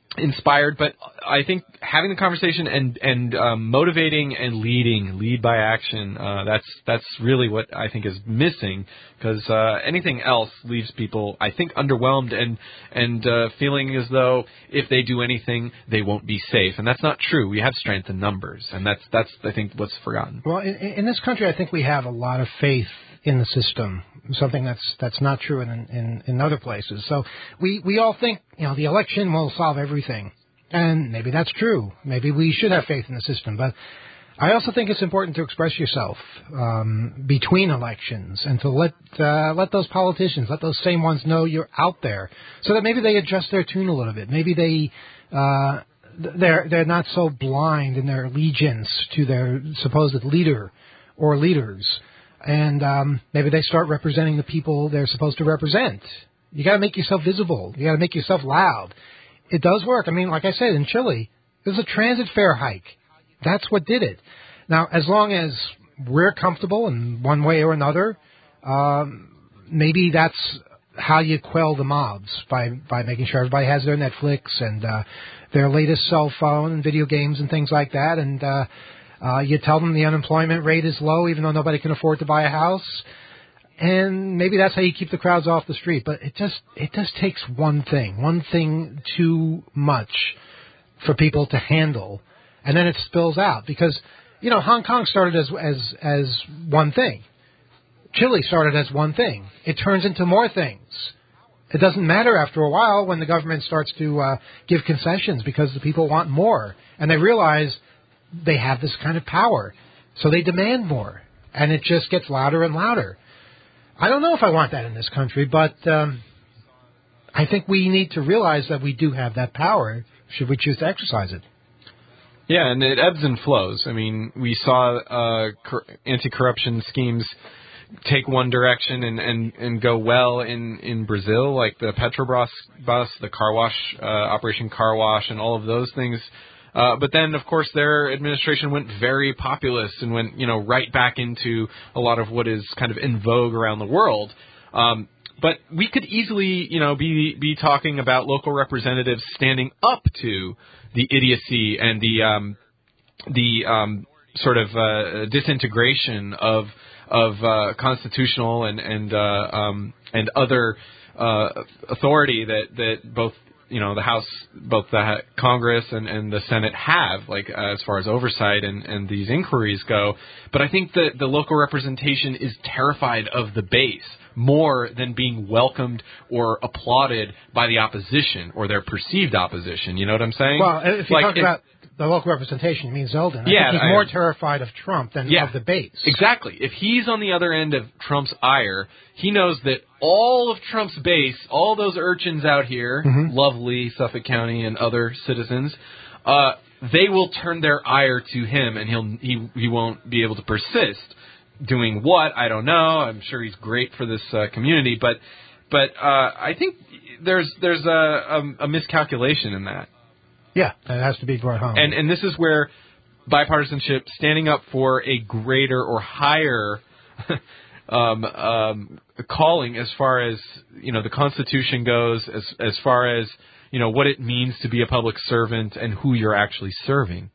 inspired, but I think having the conversation and and um, motivating and leading, lead by action, uh, that's that's really what I think is missing, because uh, anything else leaves people, I think, underwhelmed and and uh, feeling as though if they do anything, they won't be safe, and that's not true. We have strength in numbers, and that's that's I think what's forgotten. Well, in, in this country, I think we have a lot of faith in the system, something that's that's not true in, in in other places. So we we all think, you know, the election will solve everything, and maybe that's true. Maybe we should have faith in the system, but I also think it's important to express yourself um, between elections and to let uh, let those politicians, let those same ones know you're out there, so that maybe they adjust their tune a little bit. Maybe they uh, they're they're not so blind in their allegiance to their supposed leader or leaders. And um, maybe they start representing the people they're supposed to represent. You got to make yourself visible. You got to make yourself loud. It does work. I mean, like I said, in Chile, it was a transit fare hike. That's what did it. Now, as long as we're comfortable in one way or another, um, maybe that's how you quell the mobs, by by making sure everybody has their Netflix and uh, their latest cell phone and video games and things like that, and uh, Uh, you tell them the unemployment rate is low, even though nobody can afford to buy a house, and maybe that's how you keep the crowds off the street. But it just it just takes one thing, one thing too much for people to handle, and then it spills out. Because, you know, Hong Kong started as as as one thing, Chile started as one thing. It turns into more things. It doesn't matter after a while when the government starts to uh, give concessions because the people want more, and they realize they have this kind of power, so they demand more, and it just gets louder and louder. I don't know if I want that in this country, but um, I think we need to realize that we do have that power, should we choose to exercise it. Yeah, and it ebbs and flows. I mean, we saw uh, cor- anti-corruption schemes take one direction and, and, and go well in, in Brazil, like the Petrobras bus, the car wash, uh, Operation Car Wash, and all of those things. Uh, but then, of course, their administration went very populist and went, you know, right back into a lot of what is kind of in vogue around the world. Um, but we could easily, you know, be be talking about local representatives standing up to the idiocy and the um, the um, sort of uh, disintegration of of uh, constitutional and and uh, um, and other uh, authority that that both, you know, the House, both the Congress and, and the Senate have, like, uh, as far as oversight and, and these inquiries go. But I think that the local representation is terrified of the base more than being welcomed or applauded by the opposition or their perceived opposition. You know what I'm saying? Well, if you like, talk it, about the local representation, you mean Zeldin. I yeah, think he's I, more terrified of Trump than yeah, of the base. Exactly. If he's on the other end of Trump's ire, he knows that all of Trump's base, all those urchins out here, mm-hmm. lovely Suffolk County and other citizens, uh, they will turn their ire to him, and he'll he he won't be able to persist. Doing what? I don't know. I'm sure he's great for this uh, community, but but uh, I think there's there's a, a, a miscalculation in that. Yeah, that has to be brought home. And and this is where bipartisanship, standing up for a greater or higher um, um, calling as far as, you know, the Constitution goes, as as far as, you know, what it means to be a public servant and who you're actually serving.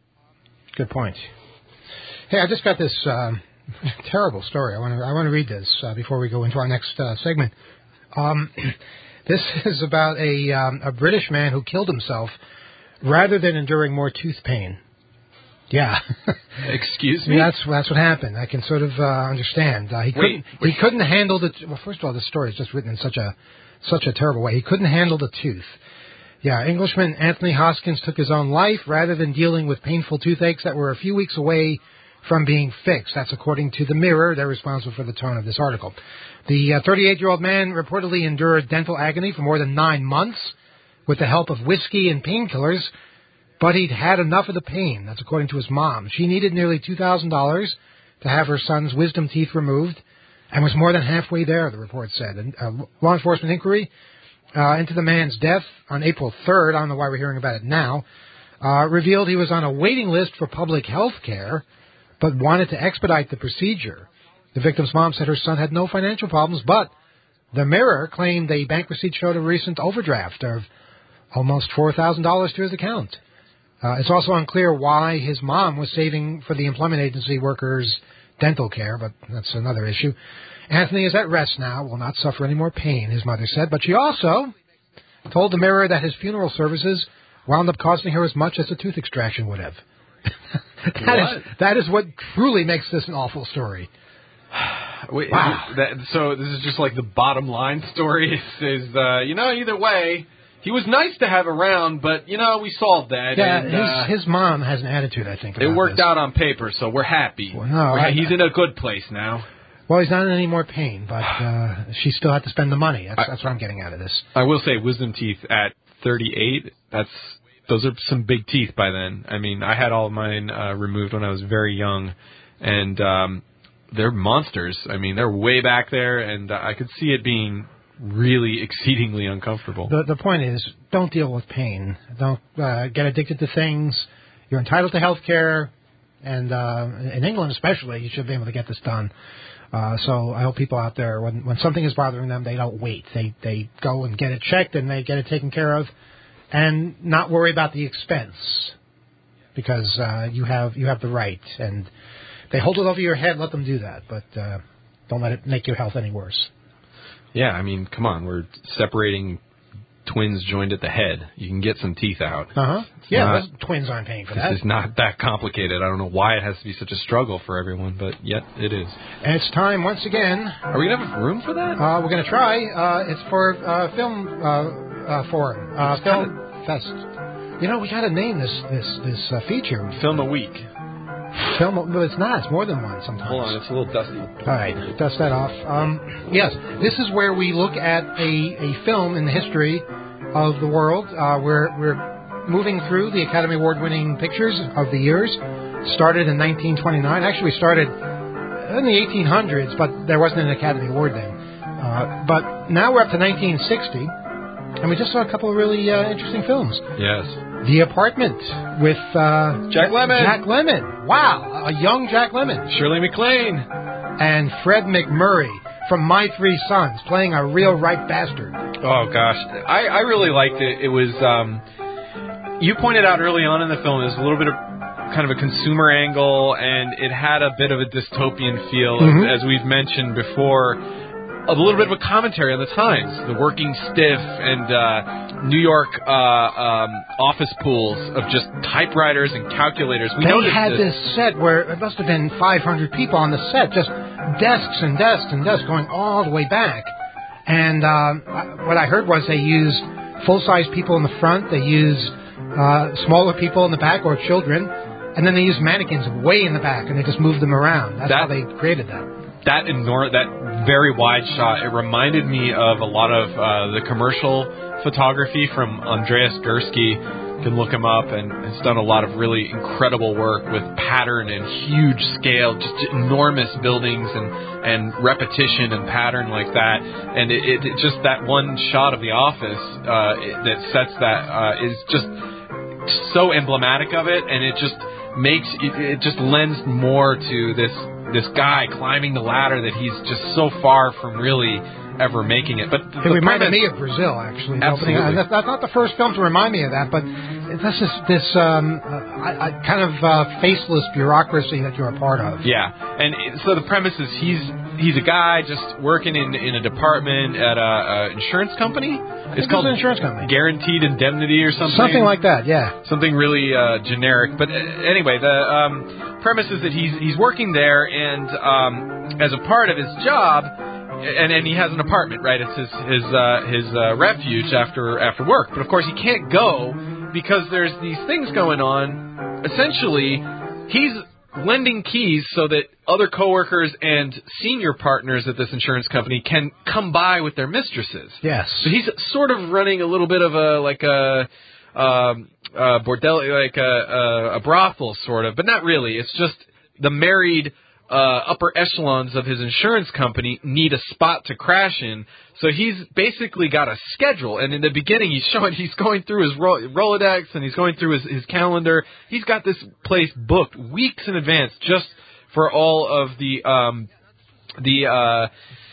Good point. Hey, I just got this um, terrible story. I want to I want to read this uh, before we go into our next uh, segment. Um, this is about a um, a British man who killed himself rather than enduring more tooth pain. Yeah. Excuse me? That's that's what happened. I can sort of uh, understand. Uh, he couldn't wait, wait. he couldn't handle the. Well, first of all, this story is just written in such a such a terrible way. He couldn't handle the tooth. Yeah, Englishman Anthony Hoskins took his own life rather than dealing with painful toothaches that were a few weeks away from being fixed. That's according to the Mirror. They're responsible for the tone of this article. The uh, thirty-eight-year-old man reportedly endured dental agony for more than nine months with the help of whiskey and painkillers, but he'd had enough of the pain. That's according to his mom. She needed nearly two thousand dollars to have her son's wisdom teeth removed and was more than halfway there, the report said. And uh, law enforcement inquiry uh, into the man's death on April third, I don't know why we're hearing about it now, uh, revealed he was on a waiting list for public health care, but wanted to expedite the procedure. The victim's mom said her son had no financial problems, but the Mirror claimed a bank receipt showed a recent overdraft of almost four thousand dollars to his account. Uh, it's also unclear why his mom was saving for the employment agency workers' dental care, but that's another issue. Anthony is at rest now, will not suffer any more pain, his mother said, but she also told the Mirror that his funeral services wound up costing her as much as a tooth extraction would have. that, is, that is what truly makes this an awful story. Wait, wow. That, so this is just like the bottom line story is, is uh, you know, either way, he was nice to have around, but, you know, we solved that. Yeah, and, his, uh, his mom has an attitude, I think, about it worked this. out on paper, so we're happy. Well, no, we're, I, he's in a good place now. Well, he's not in any more pain, but uh, she still had to spend the money. That's, I, that's what I'm getting out of this. I will say wisdom teeth at thirty-eight, that's those are some big teeth by then. I mean, I had all of mine uh, removed when I was very young, and um, they're monsters. I mean, they're way back there, and uh, I could see it being really exceedingly uncomfortable. The, the point is, don't deal with pain. Don't uh, get addicted to things. You're entitled to health care, and uh, in England especially, you should be able to get this done. Uh, so I hope people out there, when, when something is bothering them, they don't wait. They they go and get it checked, and they get it taken care of, and not worry about the expense, because uh, you have you have the right. And they hold it over your head, let them do that, but uh, don't let it make your health any worse. Yeah, I mean, come on, we're separating twins joined at the head. You can get some teeth out. Uh-huh. Yeah, not, those twins aren't paying for this that. This is not that complicated. I don't know why it has to be such a struggle for everyone, but yet it is. And it's time, once again... Are we going to have room for that? Uh, we're going to try. Uh, it's for uh, Film uh, uh, Forum. Uh, Film kinda... Fest. You know, we got to name this this this uh, feature. Film a week. Film, but it's not. It's more than one sometimes. Hold on, it's a little dusty. All right, dust that off. Um, yes, this is where we look at a, a film in the history of the world. Uh, we're we're moving through the Academy Award-winning pictures of the years. Started in nineteen twenty-nine. Actually, we started in the eighteen hundreds, but there wasn't an Academy Award then. Uh, but now we're up to nineteen sixty, and we just saw a couple of really uh, interesting films. Yes. The Apartment with uh, Jack Lemmon. Jack Lemmon. Wow, a young Jack Lemmon. Shirley MacLaine. And Fred McMurray from My Three Sons, playing a real right bastard. Oh, gosh. I, I really liked it. It was, um, you pointed out early on in the film, there's a little bit of kind of a consumer angle, and it had a bit of a dystopian feel, mm-hmm. as, as we've mentioned before. A little bit of a commentary on the times, the working stiff and uh, New York uh, um, office pools of just typewriters and calculators. We they had this. this set where it must have been five hundred people on the set, just desks and desks and desks going all the way back. And um, what I heard was they used full-size people in the front, they used uh, smaller people in the back or children, and then they used mannequins way in the back, and they just moved them around. That's that, how they created that. That enormous, that very wide shot, it reminded me of a lot of uh, the commercial photography from Andreas Gursky. You can look him up, and has done a lot of really incredible work with pattern and huge scale, just enormous buildings and, and repetition and pattern like that. And it, it, it just that one shot of the office uh, it, that sets that uh, is just so emblematic of it, and it just makes it, it just lends more to this. This guy climbing the ladder that he's just so far from really ever making it. But it reminded me of Brazil, actually. Absolutely. That's, that's not the first film to remind me of that, but this is this um, uh, I, I kind of uh, faceless bureaucracy that you're a part of. Yeah, and it, so the premise is he's he's a guy just working in, in a department at a, a insurance company. It's called an insurance company. Guaranteed Indemnity or something. Something like that, yeah. Something really uh, generic. But uh, anyway, the um, premise is that he's he's working there, and um, as a part of his job, and, and he has an apartment, right? It's his his uh, his uh, refuge after after work. But of course, he can't go because there's these things going on. Essentially, he's lending keys so that other coworkers and senior partners at this insurance company can come by with their mistresses. Yes. So he's sort of running a little bit of a like a um, a bordel, like a, a, a brothel, sort of, but not really. It's just the married uh, upper echelons of his insurance company need a spot to crash in. So he's basically got a schedule, and in the beginning he's showing he's going through his Rolodex and he's going through his, his calendar. He's got this place booked weeks in advance just for all of the um, the uh,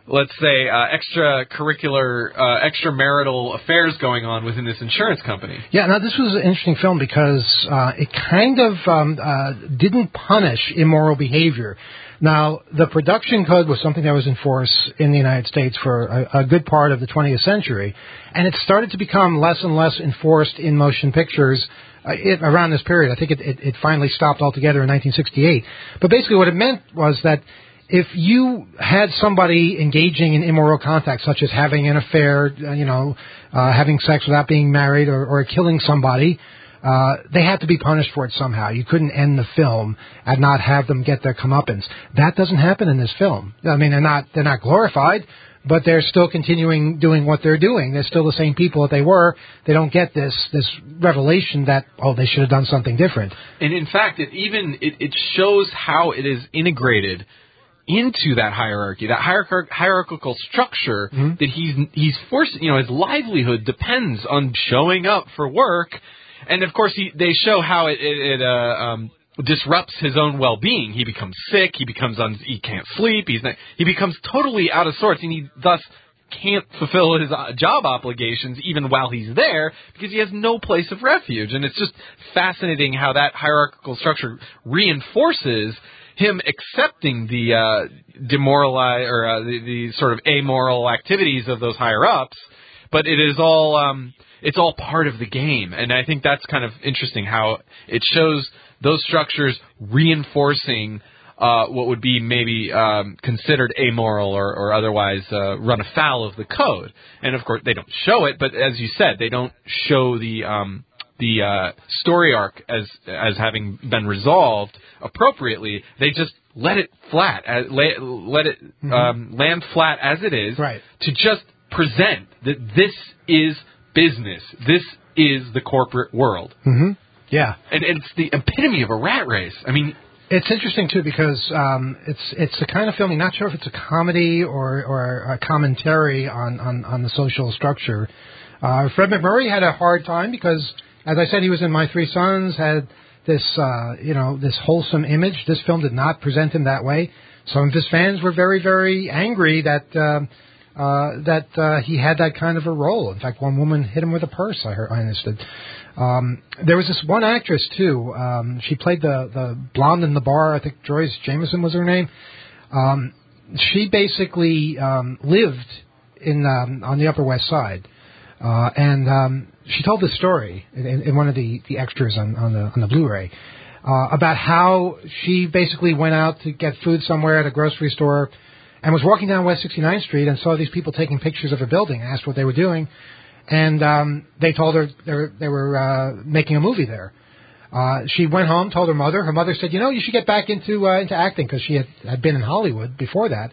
let's say, uh, extracurricular, uh, extramarital affairs going on within this insurance company. Yeah, now this was an interesting film because uh, it kind of um, uh, didn't punish immoral behavior. Now, the production code was something that was in force in the United States for a, a good part of the twentieth century, and it started to become less and less enforced in motion pictures uh, it, around this period. I think it, it, it finally stopped altogether in nineteen sixty-eight. But basically what it meant was that if you had somebody engaging in immoral contact, such as having an affair, uh, you know, uh, having sex without being married, or, or killing somebody, uh, they had to be punished for it somehow. You couldn't end the film and not have them get their comeuppance. That doesn't happen in this film. I mean, they're not they're not glorified, but they're still continuing doing what they're doing. They're still the same people that they were. They don't get this this revelation that, oh, they should have done something different. And in fact, it even it, it shows how it is integrated into that hierarchy, that hierarch- hierarchical structure mm-hmm. that he's he's forced. You know, his livelihood depends on showing up for work, and of course, he, they show how it, it, it uh, um, disrupts his own well-being. He becomes sick. He becomes un- he can't sleep. He's not, he becomes totally out of sorts, and he thus can't fulfill his uh, job obligations even while he's there because he has no place of refuge. And it's just fascinating how that hierarchical structure reinforces him accepting the uh, demoralize or uh, the, the sort of amoral activities of those higher ups, but it is all um, it's all part of the game, and I think that's kind of interesting how it shows those structures reinforcing uh, what would be maybe um, considered amoral or, or otherwise uh, run afoul of the code. And of course, they don't show it, but as you said, they don't show the um, the uh, story arc as as having been resolved appropriately. They just let it flat, as, let, let it mm-hmm. um, land flat as it is, right. to just present that this is business. This is the corporate world. Mm-hmm. Yeah, and, and it's the epitome of a rat race. I mean, it's interesting too because um, it's it's the kind of film. I'm not sure if it's a comedy or or a commentary on on, on the social structure. Uh, Fred MacMurray had a hard time because, as I said, he was in My Three Sons, had this, uh, you know, this wholesome image. This film did not present him that way. Some of his fans were very, very angry that uh, uh, that uh, he had that kind of a role. In fact, one woman hit him with a purse, I heard, I understood. Um, there was this one actress, too. Um, she played the, the blonde in the bar. I think Joyce Jameson was her name. Um, she basically um, lived in um, on the Upper West Side. Uh, and um, she told this story in, in one of the, the extras on, on the on the Blu-ray uh, about how she basically went out to get food somewhere at a grocery store and was walking down West sixty-ninth Street and saw these people taking pictures of a building, asked what they were doing, and um, they told her they were, they were uh, making a movie there. Uh, she went home, told her mother. Her mother said, you know, you should get back into uh, into acting because she had, had been in Hollywood before that.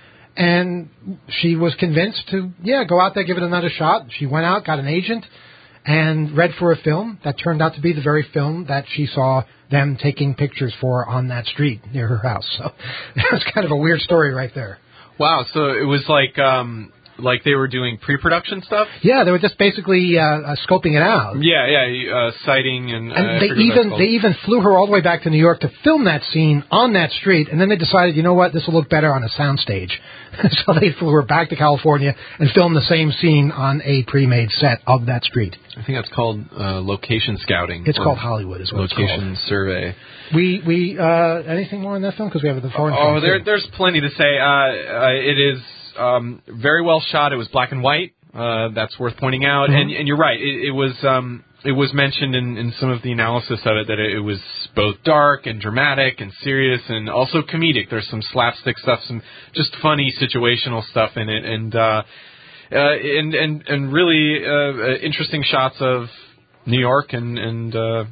And she was convinced to, yeah, go out there, give it another shot. She went out, got an agent, and read for a film that turned out to be the very film that she saw them taking pictures for on that street near her house. So it was kind of a weird story right there. Wow, so it was like um, like they were doing pre-production stuff? Yeah, they were just basically uh, uh, scoping it out. Yeah, yeah, uh, sighting and... Uh, and they even they even flew her all the way back to New York to film that scene on that street, and then they decided, you know what, this will look better on a soundstage. So they flew her back to California and filmed the same scene on a pre-made set of that street. I think that's called uh, location scouting. It's called Hollywood, is what it's called. Location survey. We we uh, anything more on that film? Because we have the foreign. Oh, there, there's plenty to say. Uh, uh, it is um, very well shot. It was black and white. Uh, that's worth pointing out. Mm-hmm. And, and you're right. It, it was um, it was mentioned in, in some of the analysis of it that it, it was both dark and dramatic and serious and also comedic. There's some slapstick stuff, some just funny situational stuff in it, and uh, uh, and and and really uh, interesting shots of New York and and uh,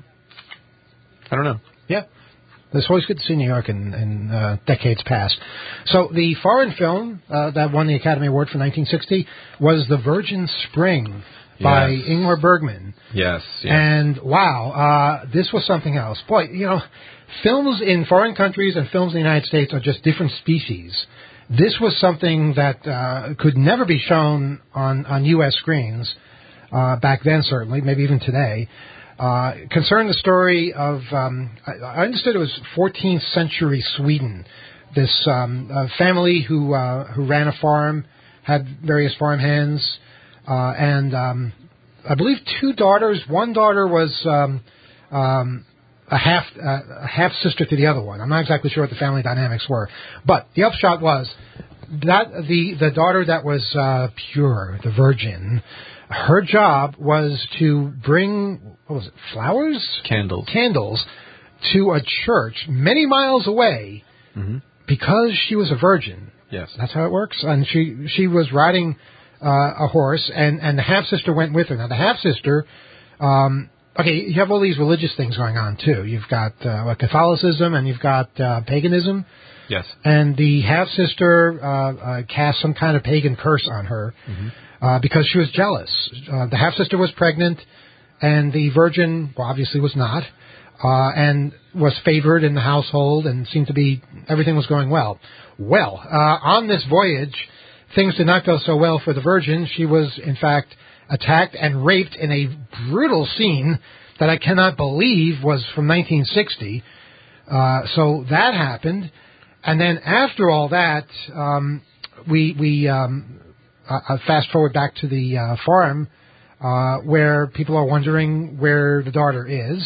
I don't know. Yeah. It's always good to see New York in, in uh, decades past. So the foreign film uh, that won the Academy Award for nineteen sixty was The Virgin Spring by yes. Ingmar Bergman. Yes, yes. And, wow, uh, this was something else. Boy, you know, films in foreign countries and films in the United States are just different species. This was something that uh, could never be shown on, on U S screens, uh, back then certainly, maybe even today. Uh, concerned the story of, um, I, I understood it was fourteenth century Sweden, this um, uh, family who uh, who ran a farm, had various farm hands, uh, and um, I believe two daughters. One daughter was um, um, a half uh, a half sister to the other one. I'm not exactly sure what the family dynamics were, but the upshot was that the the daughter that was uh, pure, the virgin, her job was to bring, what was it, flowers? Candles. Candles to a church many miles away, mm-hmm. because she was a virgin. Yes. That's how it works. And she she was riding uh, a horse, and, and the half-sister went with her. Now, the half-sister, um, okay, you have all these religious things going on, too. You've got uh, Catholicism, and you've got uh, paganism. Yes. And the half-sister uh, uh, cast some kind of pagan curse on her, mm-hmm. uh, because she was jealous. Uh, the half-sister was pregnant, and the virgin, well, obviously was not, uh, and was favored in the household, and seemed to be, everything was going well. Well, uh, on this voyage, things did not go so well for the virgin. She was, in fact, attacked and raped in a brutal scene that I cannot believe was from nineteen sixty. Uh, so that happened. And then after all that, um, we we um, uh, fast forward back to the uh, farm, uh, where people are wondering where the daughter is,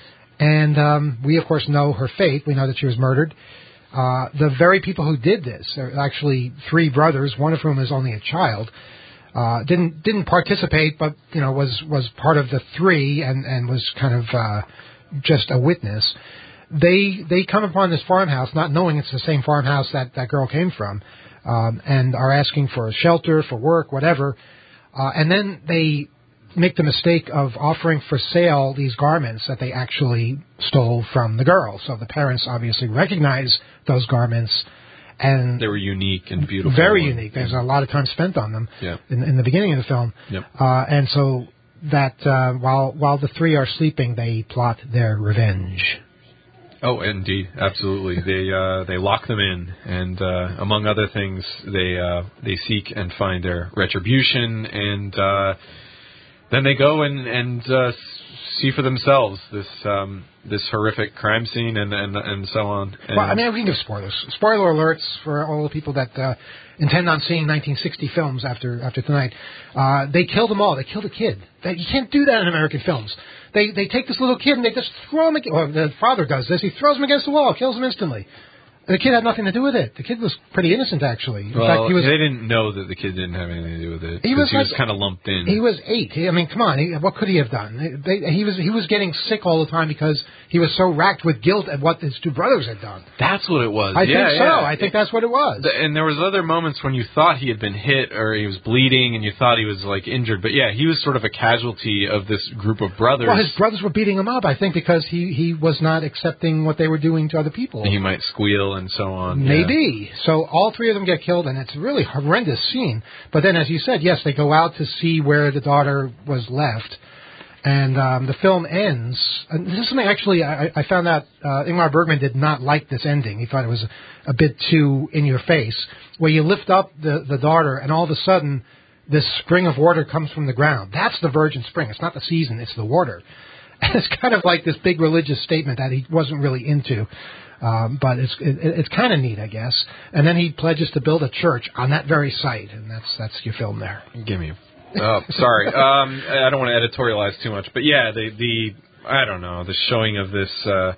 and um, we of course know her fate. We know that she was murdered. Uh, the very people who did this, are actually three brothers, one of whom is only a child, uh, didn't didn't participate, but you know was was part of the three and and was kind of uh, just a witness. They they come upon this farmhouse, not knowing it's the same farmhouse that that girl came from, um, and are asking for a shelter, for work, whatever. Uh, and then they make the mistake of offering for sale these garments that they actually stole from the girl. So the parents obviously recognize those garments, and they were unique and beautiful. Very unique. There's a lot of time spent on them yeah. in, in the beginning of the film. Yep. Uh, and so that uh, while while the three are sleeping, they plot their revenge. Oh, indeed, absolutely. They uh, they lock them in, and uh, among other things, they uh, they seek and find their retribution, and uh, then they go and and uh, see for themselves this um, this horrific crime scene, and and, and so on. And well, I mean, we can give spoilers. Spoiler alerts for all the people that uh, intend on seeing nineteen sixty films after after tonight. Uh, they kill them all. They kill the kid. They, you can't do that in American films. They they take this little kid and they just throw him. Against, well, the father does this. He throws him against the wall, kills him instantly. The kid had nothing to do with it. The kid was pretty innocent, actually. In well, fact, he was, they didn't know that the kid didn't have anything to do with it. He was, he like, was kind of lumped in. He was eight. He, I mean, come on. He, what could he have done? They, he was he was getting sick all the time because he was so racked with guilt at what his two brothers had done. That's what it was. I yeah, think so. Yeah. I think that's what it was. The, and there was other moments when you thought he had been hit or he was bleeding and you thought he was like injured. But yeah, he was sort of a casualty of this group of brothers. Well, his brothers were beating him up, I think, because he, he was not accepting what they were doing to other people. And he might squeal and so on. Maybe. Yeah. So all three of them get killed, and it's a really horrendous scene. But then, as you said, yes, they go out to see where the daughter was left. And um, the film ends. And this is something, actually, I, I found out uh, Ingmar Bergman did not like this ending. He thought it was a, a bit too in your face, where you lift up the, the daughter, and all of a sudden, this spring of water comes from the ground. That's the virgin spring. It's not the season. It's the water. And it's kind of like this big religious statement that he wasn't really into. Um, but it's it, it's kind of neat, I guess. And then he pledges to build a church on that very site, and that's that's your film there. Give me. Oh, sorry. um, I don't want to editorialize too much, but yeah, the the I don't know the showing of this uh,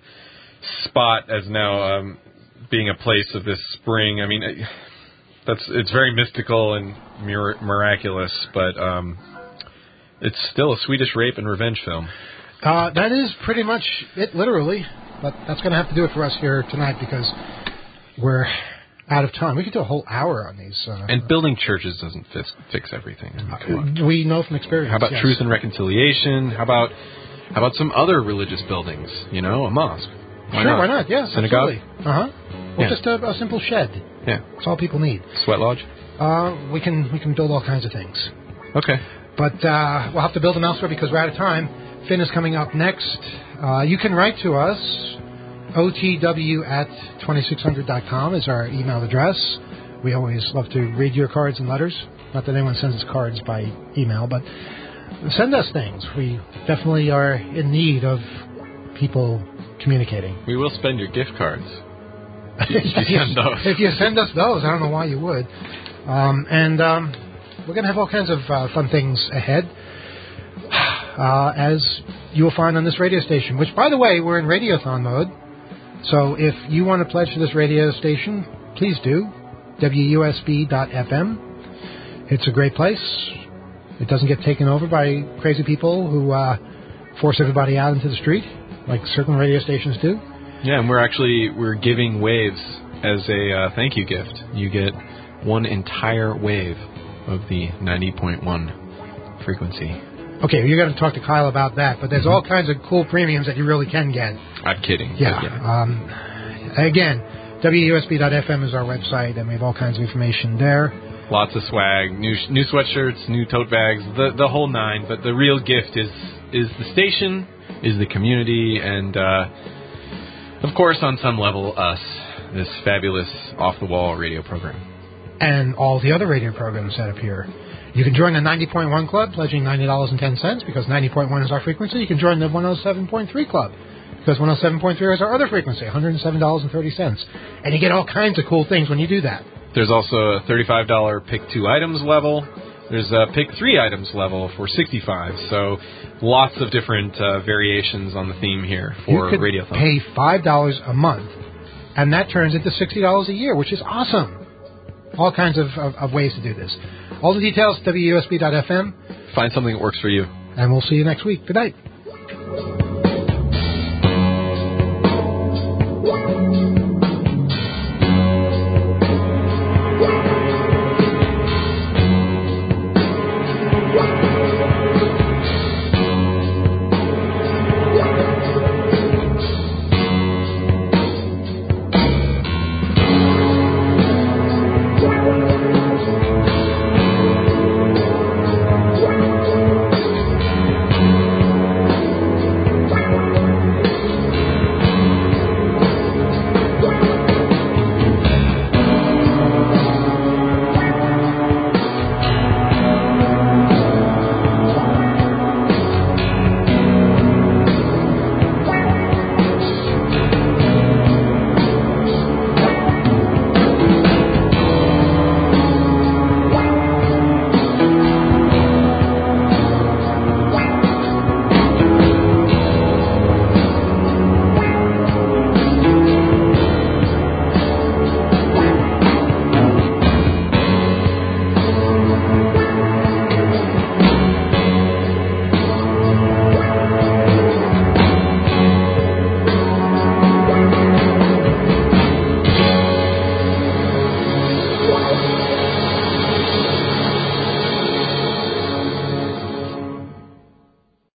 spot as now um, being a place of this spring. I mean, that's it's very mystical and mir- miraculous, but um, it's still a Swedish rape and revenge film. Uh, that is pretty much it, literally. But that's going to have to do it for us here tonight because we're out of time. We could do a whole hour on these. Uh, and building churches doesn't fix, fix everything. I mean, come on. We know from experience. How about yes. truth and reconciliation? How about how about some other religious buildings? You know, a mosque. Why sure, not? why not? Yeah, synagogue. Uh huh. Or yeah. just a, a simple shed. Yeah, that's all people need. Sweat lodge. Uh, we can we can build all kinds of things. Okay. But uh, we'll have to build them elsewhere because we're out of time. Finn is coming up next. Uh, you can write to us. O T W at twenty-six hundred dot com is our email address. We always love to read your cards and letters. Not that anyone sends us cards by email, but send us things. We definitely are in need of people communicating. We will spend your gift cards. If you send those. If you send us those, I don't know why you would. Um, and um, we're going to have all kinds of uh, fun things ahead, uh, as you will find on this radio station, which, by the way, we're in Radiothon mode. So if you want to pledge to this radio station, please do. W U S B dot F M. It's a great place. It doesn't get taken over by crazy people who uh, force everybody out into the street, like certain radio stations do. Yeah, and we're actually we're giving waves as a uh, thank you gift. You get one entire wave of the ninety point one frequency. Okay, you're going to talk to Kyle about that, but there's all kinds of cool premiums that you really can get. I'm kidding. Yeah. yeah. Um, again, W U S B dot F M is our website, and we have all kinds of information there. Lots of swag, new new sweatshirts, new tote bags, the the whole nine. But the real gift is is the station, is the community, and uh, of course, on some level, us, this fabulous off-the-wall radio program. And all the other radio programs that appear. You can join the ninety point one Club, pledging ninety dollars and ten cents, because ninety point one is our frequency. You can join the one oh seven point three Club, because one oh seven point three is our other frequency, one hundred seven dollars and thirty cents. And you get all kinds of cool things when you do that. There's also a thirty-five dollars pick two items level. There's a pick three items level for sixty-five dollars. So lots of different uh, variations on the theme here for you could Radiothon. Pay five dollars a month, and that turns into sixty dollars a year, which is awesome. All kinds of, of, of ways to do this. All the details, W U S B dot F M. Find something that works for you. And we'll see you next week. Good night.